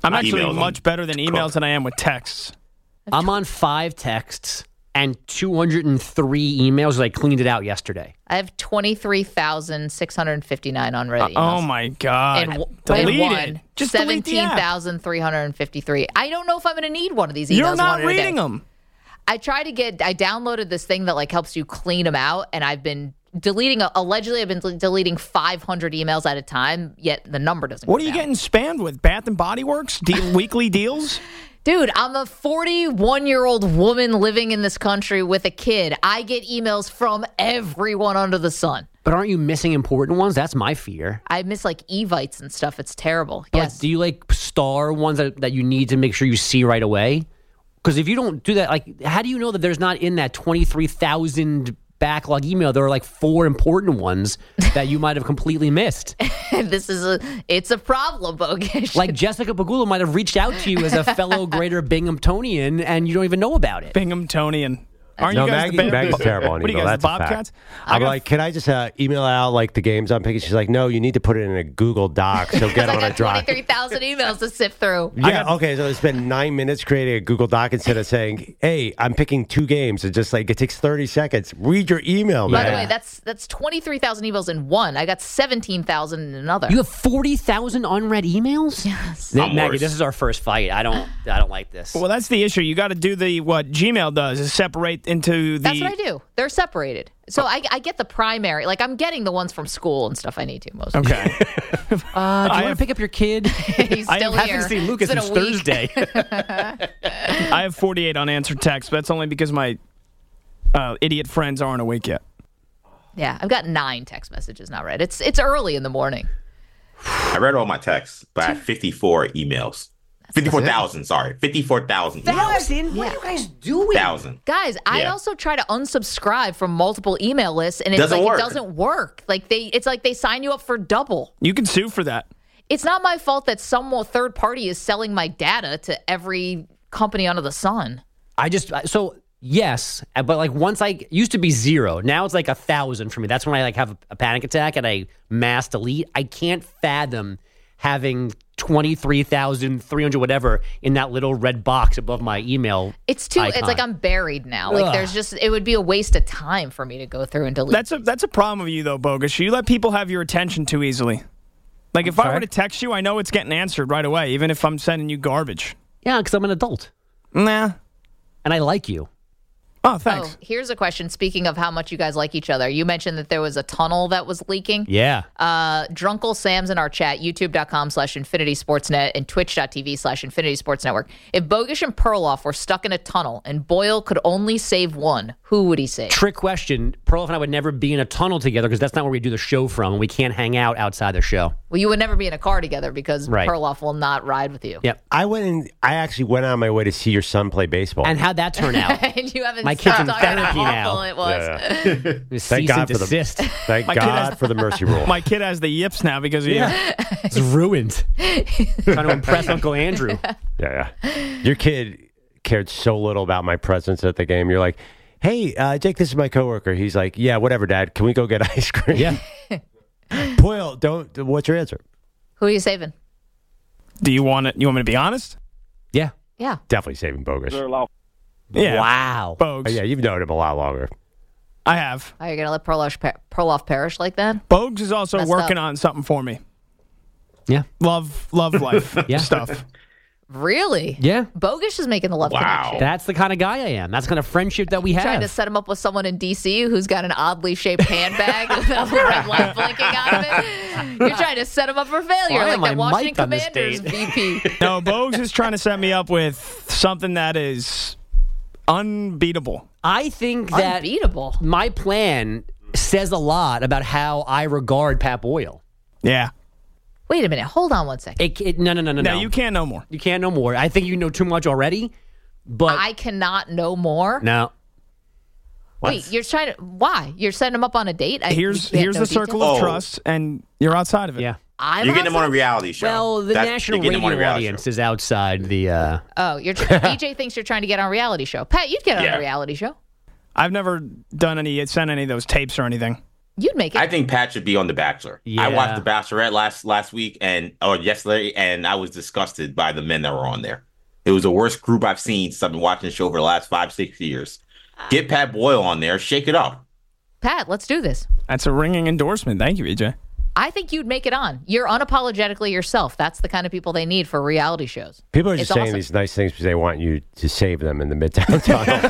I'm actually
emails
much better than emails than I am with texts.
I'm on five texts and two hundred three emails. I cleaned it out yesterday.
I have twenty-three thousand six hundred fifty-nine unread emails.
Uh, oh, my God.
And,
delete
and one,
it. Just delete the app.
seventeen thousand three hundred fifty-three. I don't know if I'm going to need one of these emails.
You're not
one a
reading
day.
them.
I try to get, I downloaded this thing that like helps you clean them out, and I've been deleting, allegedly I've been del- deleting five hundred emails at a time, yet the number doesn't
What
go
are you
down.
getting spammed with? Bath and Body Works? De- weekly deals?
Dude, I'm a forty-one-year-old woman living in this country with a kid. I get emails from everyone under the sun.
But aren't you missing important ones? That's my fear.
I miss like Evites and stuff. It's terrible.
But
Yes.
do you like star ones that, that you need to make sure you see right away? Because if you don't do that, like, how do you know that there's not in that twenty-three thousand backlog email, there are like four important ones that you might have completely missed?
This is a, it's a problem, Bogish.
Like Jessica Pagula might have reached out to you as a fellow greater Binghamtonian, and you don't even know about it.
Binghamtonian. Aren't
no,
you guys
Maggie,
the band?
Maggie's terrible on
What are you
email.
guys,
That's
the
a fact.
Bobcats?
I'm
got-
like, can I just uh, email out like the games I'm picking? She's like, no, you need to put it in a Google Doc. So get
I
on a
got
drive.
twenty-three thousand emails to sift through.
Yeah, okay, so spend nine minutes creating a Google Doc instead of saying, hey, I'm picking two games. It's just like, it takes thirty seconds. Read your email,
By
man.
the way, that's that's twenty-three thousand emails in one. I got seventeen thousand in another.
You have forty thousand unread emails?
Yes.
Na-
I'm
Maggie,
worse.
this is our first fight. I don't I don't like this.
Well, that's the issue. You got to do the what Gmail does is separate into the.
That's what I do. They're separated. So I, I get the primary. Like, I'm getting the ones from school and stuff I need to most of the
Okay.
Uh, do you
I
want to
have-
pick up your kid?
He's
I
still
haven't
here.
seen Lucas
It's
since
been a week.
Thursday.
I have forty-eight unanswered texts, but that's only because my uh, idiot friends aren't awake yet.
Yeah, I've got nine text messages not read. It's it's early in the morning.
I read all my texts, but I have fifty-four emails. fifty-four thousand, sorry. fifty-four thousand emails.
Thousand? What are you guys doing?
Thousand.
Guys, I
Yeah.
also try to unsubscribe from multiple email lists, and it's
Doesn't
like
work.
it doesn't work. Like they, it's like they sign you up for double.
You can sue for that.
It's not my fault that some third party is selling my data to every company under the sun.
I just so yes, but like once I used to be zero, now it's like a thousand for me. That's when I like have a, a panic attack and I mass delete. I can't fathom having twenty-three thousand three hundred whatever in that little red box above my email.
It's too.
icon.
It's like I'm buried now. Like
Ugh.
there's just. It would be a waste of time for me to go through and delete.
That's a that's a problem with you though, Bogus. You let people have your attention too easily. Like if I
sorry?
were to text you, I know it's getting answered right away, even if I'm sending you garbage.
Yeah, because I'm an adult.
Nah.
And I like you.
Oh, thanks.
Oh, here's a question. Speaking of how much you guys like each other, you mentioned that there was a tunnel that was leaking.
Yeah.
Uh, Drunkle Sam's in our chat, youtube.com slash Infinity Sportsnet and twitch.tv slash Infinity Sports Network. If Bogish and Perloff were stuck in a tunnel and Boyle could only save one, who would he save?
Trick question. Perloff and I would never be in a tunnel together because that's not where we do the show from, and we can't hang out outside the show.
Well, you would never be in a car together because
Right.
Perloff will not ride with you.
Yep.
I went in, I actually went out of my way to see your son play baseball.
And how'd that turn out?
And you haven't
My kid's in
stopped talking
therapy
about
now.
how awful it was.
Yeah.
Cease
Thank God
and
for the
desist.
thank
My kid
God
has-
for the mercy rule.
My kid has the yips now because of you.
It's ruined. Trying to impress Uncle Andrew.
Yeah, yeah. Your kid cared so little about my presence at the game. You're like, hey, uh, Jake, this is my coworker. He's like, yeah, whatever, Dad. Can we go get ice cream?
Yeah.
Boyle, don't. What's your answer?
Who are you saving?
Do you want it? You want me to be honest?
Yeah.
Yeah.
Definitely saving Bogus.
Yeah.
Wow.
Bogues.
Oh, yeah, you've known him a lot longer.
I have.
Are you going to let Perloff, per- Perloff perish like that?
Bogues is also
Messed
working
up.
on something for me.
Yeah.
Love, love life
Yeah.
stuff.
Really?
Yeah.
Bogish is making the love connection.
That's the kind of guy I am. That's the kind of friendship that we have.
Trying to set him up with someone in D C who's got an oddly shaped handbag with a red light blinking out of it. You're trying to set him up for failure,
Why
like
am
that
I
Washington
mic'd on this
Commanders
date?
V P.
No, Bogues is trying to set me up with something that is unbeatable.
I think that
Unbeatable.
my plan says a lot about how I regard Pat Boyle.
Yeah.
Wait a minute. Hold on one second.
It, it, no, no, no, no,
No,
no.
you can't know more.
You can't know more. I think you know too much already. But
I cannot know more.
no.
Wait, you're trying to. Why? You're setting him up on a date? I,
Here's
you can't
here's
know
the circle
details?
of
Oh.
trust, and you're outside of it.
Yeah.
I'm
You're getting them on a
outside?
reality show.
Well, the
That-
national
you're getting them on a
radio
reality
audience
show.
is outside the. Uh,
Oh, you're E J thinks you're trying to get on a reality show. Pat, you'd get on
Yeah.
a reality show.
I've never done any, sent any of those tapes or anything.
You'd make it.
I think Pat should be on The Bachelor.
Yeah.
I watched The Bachelorette last last week and or yesterday, and I was disgusted by the men that were on there. It was the worst group I've seen since I've been watching the show for the last five, six years. Get Pat Boyle on there, shake it up.
Pat, let's do this.
That's a ringing endorsement. Thank you, E J.
I think you'd make it on. You're unapologetically yourself. That's the kind of people they need for reality shows.
People are just
It's
saying
awesome.
these nice things because they want you to save them in the Midtown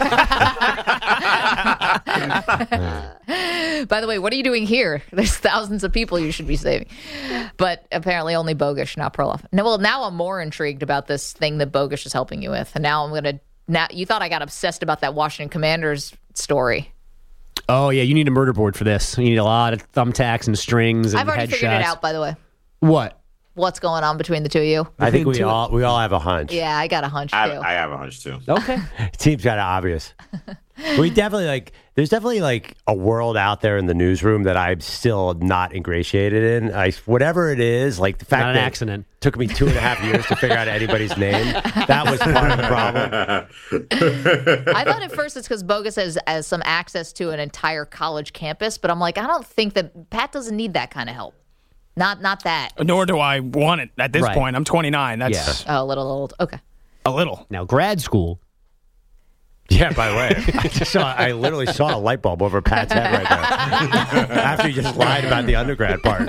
Tunnel.
By the way, what are you doing here? There's thousands of people you should be saving. But apparently only Bogusch, not Perloff. No, well, now I'm more intrigued about this thing that Bogusch is helping you with. And now I'm going to... Now you thought I got obsessed about that Washington Commanders story.
Oh, yeah, you need a murder board for this. You need a lot of thumbtacks and strings and
I've already
headshots.
figured it out, by the way.
What?
What's going on between the two of you?
I think we all we all have a hunch.
Yeah, I got a hunch, too.
I, I have a hunch, too.
Okay.
It seems kind of obvious. We definitely like. There's definitely like a world out there in the newsroom that I'm still not ingratiated in. I, whatever it is, like the fact
Not an
that
accident.
it took me two and a half years to figure out anybody's name. That was part of the problem.
I thought at first it's because Bogus has, has some access to an entire college campus, but I'm like, I don't think that Pat doesn't need that kind of help. Not not that.
Nor do I want it at this
Right.
point. I'm twenty-nine. That's
Oh, a little old. Okay.
a little.
Now, grad school.
Yeah, by the way, I just saw. I literally saw a light bulb over Pat's head right there. After he just lied about the undergrad part.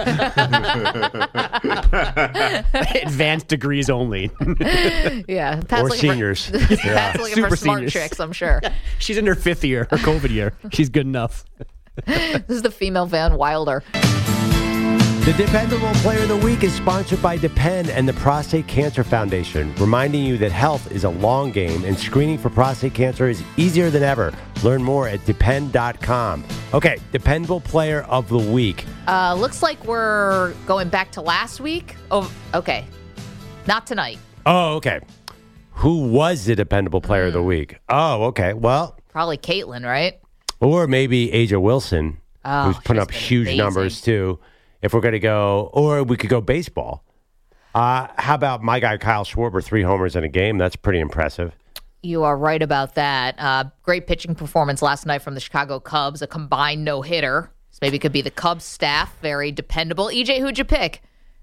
Advanced degrees only.
Yeah. Pat's
Or
looking
seniors.
For, Pat's
Yeah.
looking
Super
for smart
seniors.
chicks, I'm sure.
She's in her fifth year, her COVID year. She's good enough.
This is the female Van Wilder.
The Dependable Player of the Week is sponsored by Depend and the Prostate Cancer Foundation, reminding you that health is a long game and screening for prostate cancer is easier than ever. Learn more at depend dot com. Okay, Dependable Player of the Week.
Uh, looks like we're going back to last week. Oh, okay. Not tonight.
Oh, okay. Who was the Dependable Player of the Week? Oh, okay. Well,
Probably Caitlin, right?
or maybe Aja Wilson,
Oh,
who's putting
she's
up
been
huge
amazing.
numbers too. If we're going to go, or we could go baseball. Uh, how about my guy Kyle Schwarber, three homers in a game? That's pretty impressive.
You are right about that. Uh, great pitching performance last night from the Chicago Cubs, a combined no-hitter. So maybe it could be the Cubs staff, very dependable. E J, who'd you pick?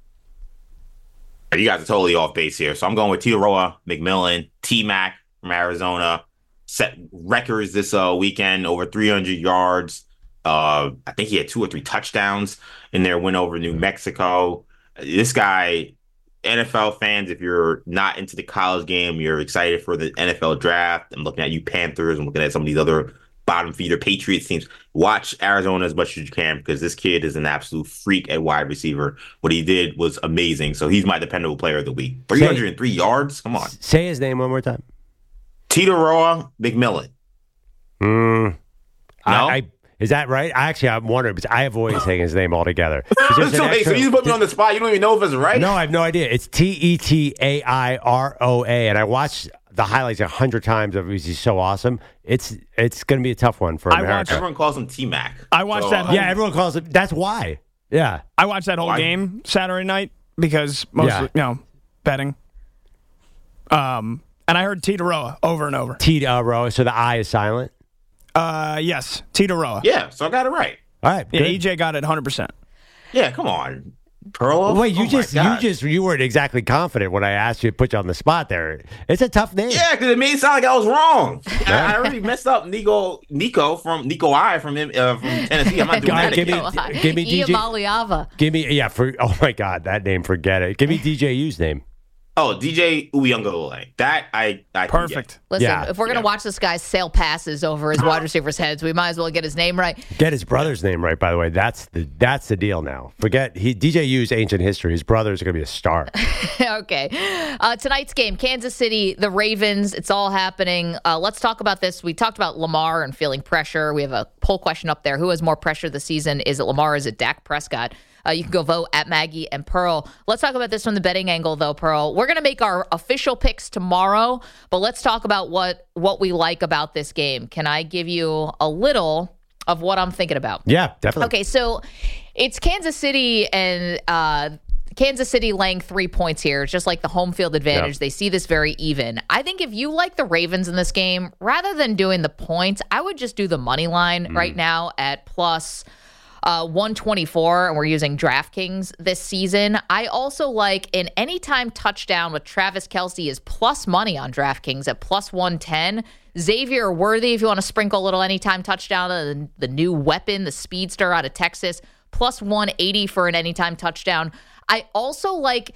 You guys are totally off base here. So I'm going with Tioroa, McMillan, T-Mac from Arizona. Set records this uh, weekend, over three hundred yards. Uh, I think he had two or three touchdowns in their win over New Mexico. This guy, N F L fans, if you're not into the college game, you're excited for the N F L draft. I'm looking at you Panthers. I'm looking at some of these other bottom feeder Patriots teams. Watch Arizona as much as you can because this kid is an absolute freak at wide receiver. What he did was amazing. So he's my dependable player of the week. three hundred three yards? Come on.
Say his name one more time.
Tioroa McMillan.
Mm,
No?
I, I, is that right? I actually, I'm wondering because I avoid saying his name altogether. There's an
so, hey, so
extra-
you just put me on the spot. You don't even know if it's right?
No, I have no idea. It's T E T A I R O A, and I watched the highlights a hundred times of because he's so awesome. It's it's going to be a tough one for
I
America.
watched-
Everyone calls him T-Mac.
I watched
So,
that
uh,
whole,
yeah, everyone calls it. That's why. Yeah,
I watched that whole
Why?
game Saturday night because mostly,
Yeah.
you know, betting. Um, and I heard Titaroa over and over.
T uh, row. So the I is silent.
Uh, yes, Titaroa.
Yeah, so I got it right.
All right.
Yeah,
good.
E J got it one hundred percent.
Yeah, come on. Pearl?
Wait, you
Oh, my
just you
God.
just you weren't exactly confident when I asked you to put you on the spot there. It's a tough name.
Yeah, because it made it sound like I was wrong. I, I already messed up Nico Nico from Nico I from uh, from Tennessee. I'm not doing
All right,
that
give me,
again.
give me D J.
Iamaliava.
Give me yeah. For oh my God, that name. Forget it. Give me D J U's name.
Oh, D J Uyunglele. That I, I can
Perfect.
Listen,
Yeah.
if we're going to
Yeah.
watch this guy sail passes over his wide receivers' heads, we might as well get his name right.
Get his brother's name right. By the way, that's the that's the deal now. Forget he D J U's ancient history. His brothers are going to be a star.
Okay. Uh, tonight's game, Kansas City, the Ravens. It's all happening. Uh, let's talk about this. We talked about Lamar and feeling pressure. We have a poll question up there. Who has more pressure this season? Is it Lamar? Is it Dak Prescott? Uh, you can go vote at Maggie and Pearl. Let's talk about this from the betting angle, though, Pearl. We're going to make our official picks tomorrow, but let's talk about what, what we like about this game. Can I give you a little of what I'm thinking about?
Yeah, definitely.
Okay, so it's Kansas City and uh, Kansas City laying three points here. It's just like the home field advantage.
Yeah.
They see this very even. I think if you like the Ravens in this game, rather than doing the points, I would just do the money line
Mm.
right now at plus uh, one twenty-four, and we're using DraftKings this season. I also like an anytime touchdown with Travis Kelce is plus money on DraftKings at plus one ten. Xavier Worthy, if you want to sprinkle a little anytime touchdown, the, the new weapon, the speedster out of Texas, plus one eighty for an anytime touchdown. I also like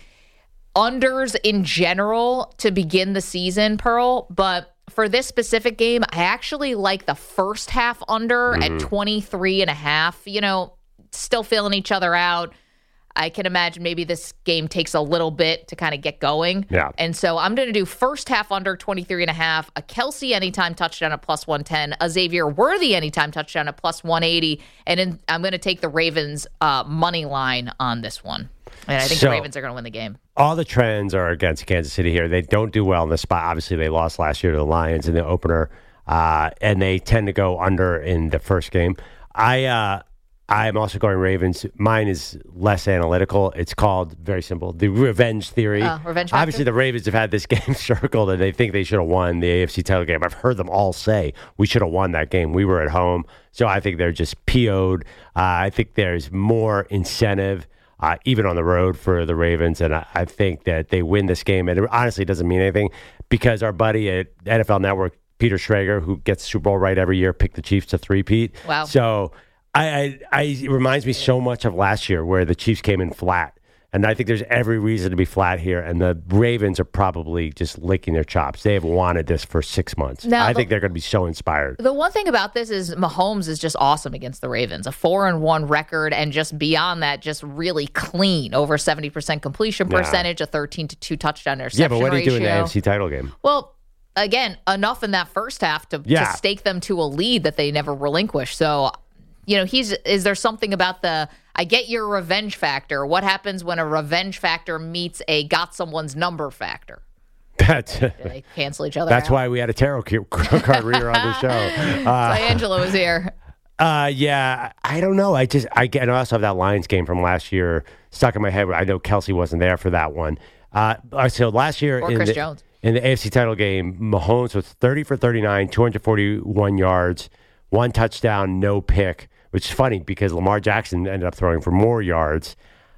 unders in general to begin the season, Pearl, but for this specific game, I actually like the first half under mm-hmm. at twenty-three and a half. You know, still feeling each other out. I can imagine maybe this game takes a little bit to kind of get going.
Yeah.
And so I'm going to do first half under twenty-three and a half, a Kelce anytime touchdown at plus one ten, a Xavier Worthy anytime touchdown at plus one eighty, and then I'm going to take the Ravens uh, money line on this one. And I think
so,
the Ravens are going to win the game.
All the trends are against Kansas City here. They don't do well in the spot. Obviously, they lost last year to the Lions in the opener, uh, and they tend to go under in the first game. I, uh, I'm also going Ravens. Mine is less analytical. It's called, very simple, the revenge theory.
Uh, revenge factor?
Obviously, the Ravens have had this game circled, and they think they should have won the A F C title game. I've heard them all say, we should have won that game. We were at home. So I think they're just P O'd. Uh, I think there's more incentive Uh, even on the road for the Ravens. And I, I think that they win this game. And it honestly doesn't mean anything because our buddy at N F L Network, Peter Schrager, who gets the Super Bowl right every year, picked the Chiefs to three-peat.
Wow.
So I, I, I, it reminds me so much of last year where the Chiefs came in flat. And I think there's every reason to be flat here. And the Ravens are probably just licking their chops. They have wanted this for six months.
Now,
I
the,
think they're going to be so inspired.
The one thing about this is Mahomes is just awesome against the Ravens. A four and one record, and just beyond that, just really clean. Over seventy percent completion
Yeah.
percentage, a thirteen to two touchdown interception
Yeah, but what do you
ratio.
do in the A F C title game?
Well, again, enough in that first half to,
Yeah.
to stake them to a lead that they never relinquish. So, you know, he's is there something about the I get your revenge factor? What happens when a revenge factor meets a got someone's number factor?
That's
Do they cancel each other
That's
out?
why we had a tarot card reader on the show. Uh,
That's why Angela was here.
Uh, yeah, I don't know. I just I get. I also have that Lions game from last year stuck in my head. I know Kelce wasn't there for that one. Uh, so last year
Or
in
Chris
the,
Jones.
in the A F C title game, Mahomes was thirty for thirty-nine, two hundred forty-one yards, one touchdown, no pick. Which is funny because Lamar Jackson ended up throwing for more yards.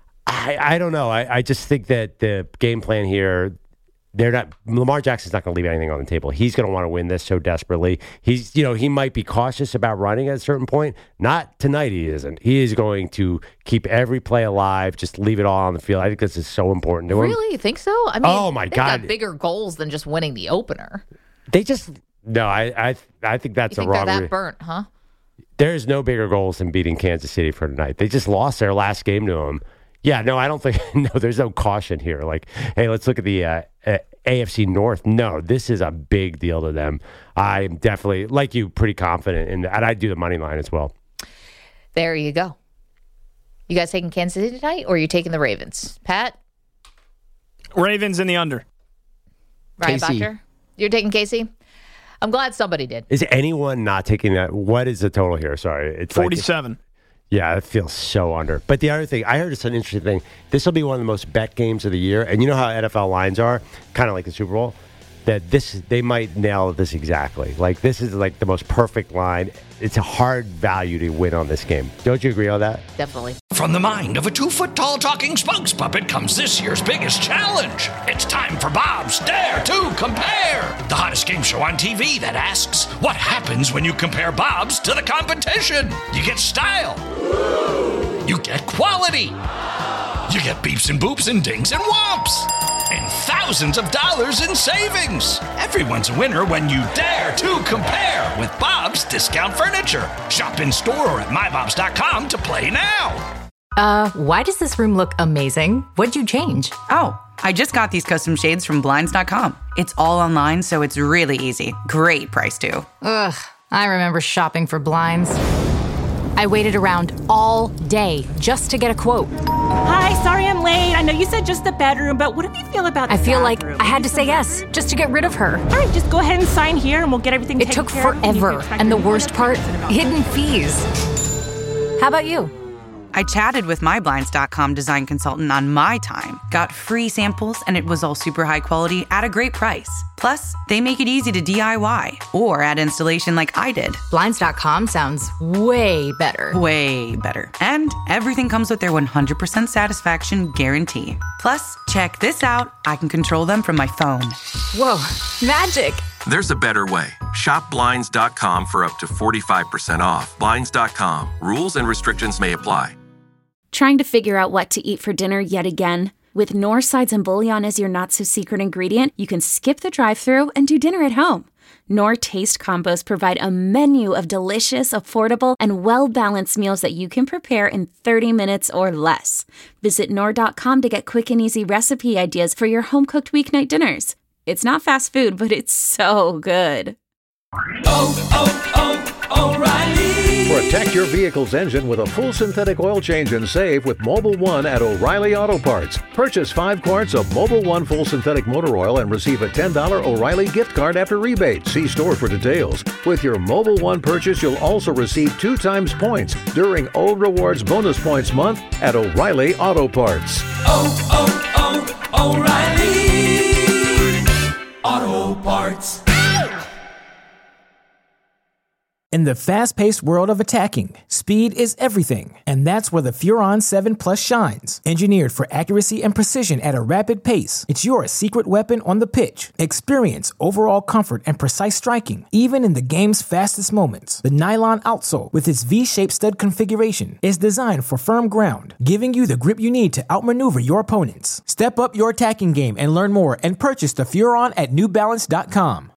I, I don't know. I, I just think that the game plan here, they're not. Lamar Jackson's not going to leave anything on the table. He's going to want to win this so desperately. He's, you know, he might be cautious about running at a certain point. Not tonight. He isn't. He is going to keep every play alive. Just leave it all on the field. I think this is so important to him.
Really? You think so? I mean,
Oh, my
they've
God.
got bigger goals than just winning the opener.
They just no. I I I think that's
You
a
think they're
wrong.
that burnt, huh?
There's no bigger goals than beating Kansas City for tonight. They just lost their last game to them. Yeah, no, I don't think, no, there's no caution here. Like, hey, let's look at the uh, uh, A F C North. No, this is a big deal to them. I'm definitely, like you, pretty confident in that. And I'd do the money line as well.
There you go. You guys taking Kansas City tonight, or are you taking the Ravens? Pat?
Ravens in the under.
Ryan
K C.
Botcher? You're taking K C? I'm glad somebody did.
Is anyone not taking that? What is the total here? Sorry. It's
forty-seven.
Like, yeah, it feels so under. But the other thing, I heard it's an interesting thing. This will be one of the most bet games of the year. And you know how N F L lines are, kind of like the Super Bowl, that this they might nail this exactly. Like, this is like the most perfect line. It's a hard value to win on this game. Don't you agree on that?
Definitely.
From the mind of a two-foot-tall talking spokes puppet comes this year's biggest challenge. It's time for Bob's Dare to Compare, the hottest game show on T V that asks, what happens when you compare Bob's to the competition? You get style. You get quality. You get beeps and boops and dings and whomps. And thousands of dollars in savings. Everyone's a winner when you dare to compare with Bob's Discount Furniture. Shop in store or at my bobs dot com to play now.
Uh, why does this room look amazing? What'd you change?
Oh, I just got these custom shades from blinds dot com. It's all online, so it's really easy. Great price, too.
Ugh, I remember shopping for blinds. I waited around all day just to get a quote.
Hi, sorry I'm late. I know you said just the bedroom, but what do you feel about the
I feel
bathroom?
like I had to say yes just to get rid of her.
All right, just go ahead and sign here and we'll get everything
It
taken
took
care of. You can
forever,
expect
and the
your
worst part, hidden fees. How about you?
I chatted with my Blinds dot com design consultant on my time, got free samples, and it was all super high quality at a great price. Plus, they make it easy to D I Y or add installation like I did.
Blinds dot com sounds way better.
Way better. And everything comes with their one hundred percent satisfaction guarantee. Plus, check this out. I can control them from my phone.
Whoa, magic.
There's a better way. Shop Blinds dot com for up to forty-five percent off. Blinds dot com. Rules and restrictions may apply.
Trying to figure out what to eat for dinner yet again? With Knorr sides and bouillon as your not-so-secret ingredient, you can skip the drive-thru and do dinner at home. Knorr Taste Combos provide a menu of delicious, affordable, and well-balanced meals that you can prepare in thirty minutes or less. Visit Knorr dot com to get quick and easy recipe ideas for your home-cooked weeknight dinners. It's not fast food, but it's so good.
Oh, oh, oh, O'Reilly! Protect your vehicle's engine with a full synthetic oil change and save with Mobil one at O'Reilly Auto Parts. Purchase five quarts of Mobil one full synthetic motor oil and receive a ten dollars O'Reilly gift card after rebate. See store for details. With your Mobil one purchase, you'll also receive two times points during O Rewards Bonus Points Month at O'Reilly Auto Parts. Oh, oh, oh, O'Reilly Auto Parts.
In the fast-paced world of attacking, speed is everything, and that's where the Furon seven Plus shines. Engineered for accuracy and precision at a rapid pace, it's your secret weapon on the pitch. Experience overall comfort and precise striking, even in the game's fastest moments. The nylon outsole, with its V-shaped stud configuration, is designed for firm ground, giving you the grip you need to outmaneuver your opponents. Step up your attacking game and learn more and purchase the Furon at New Balance dot com.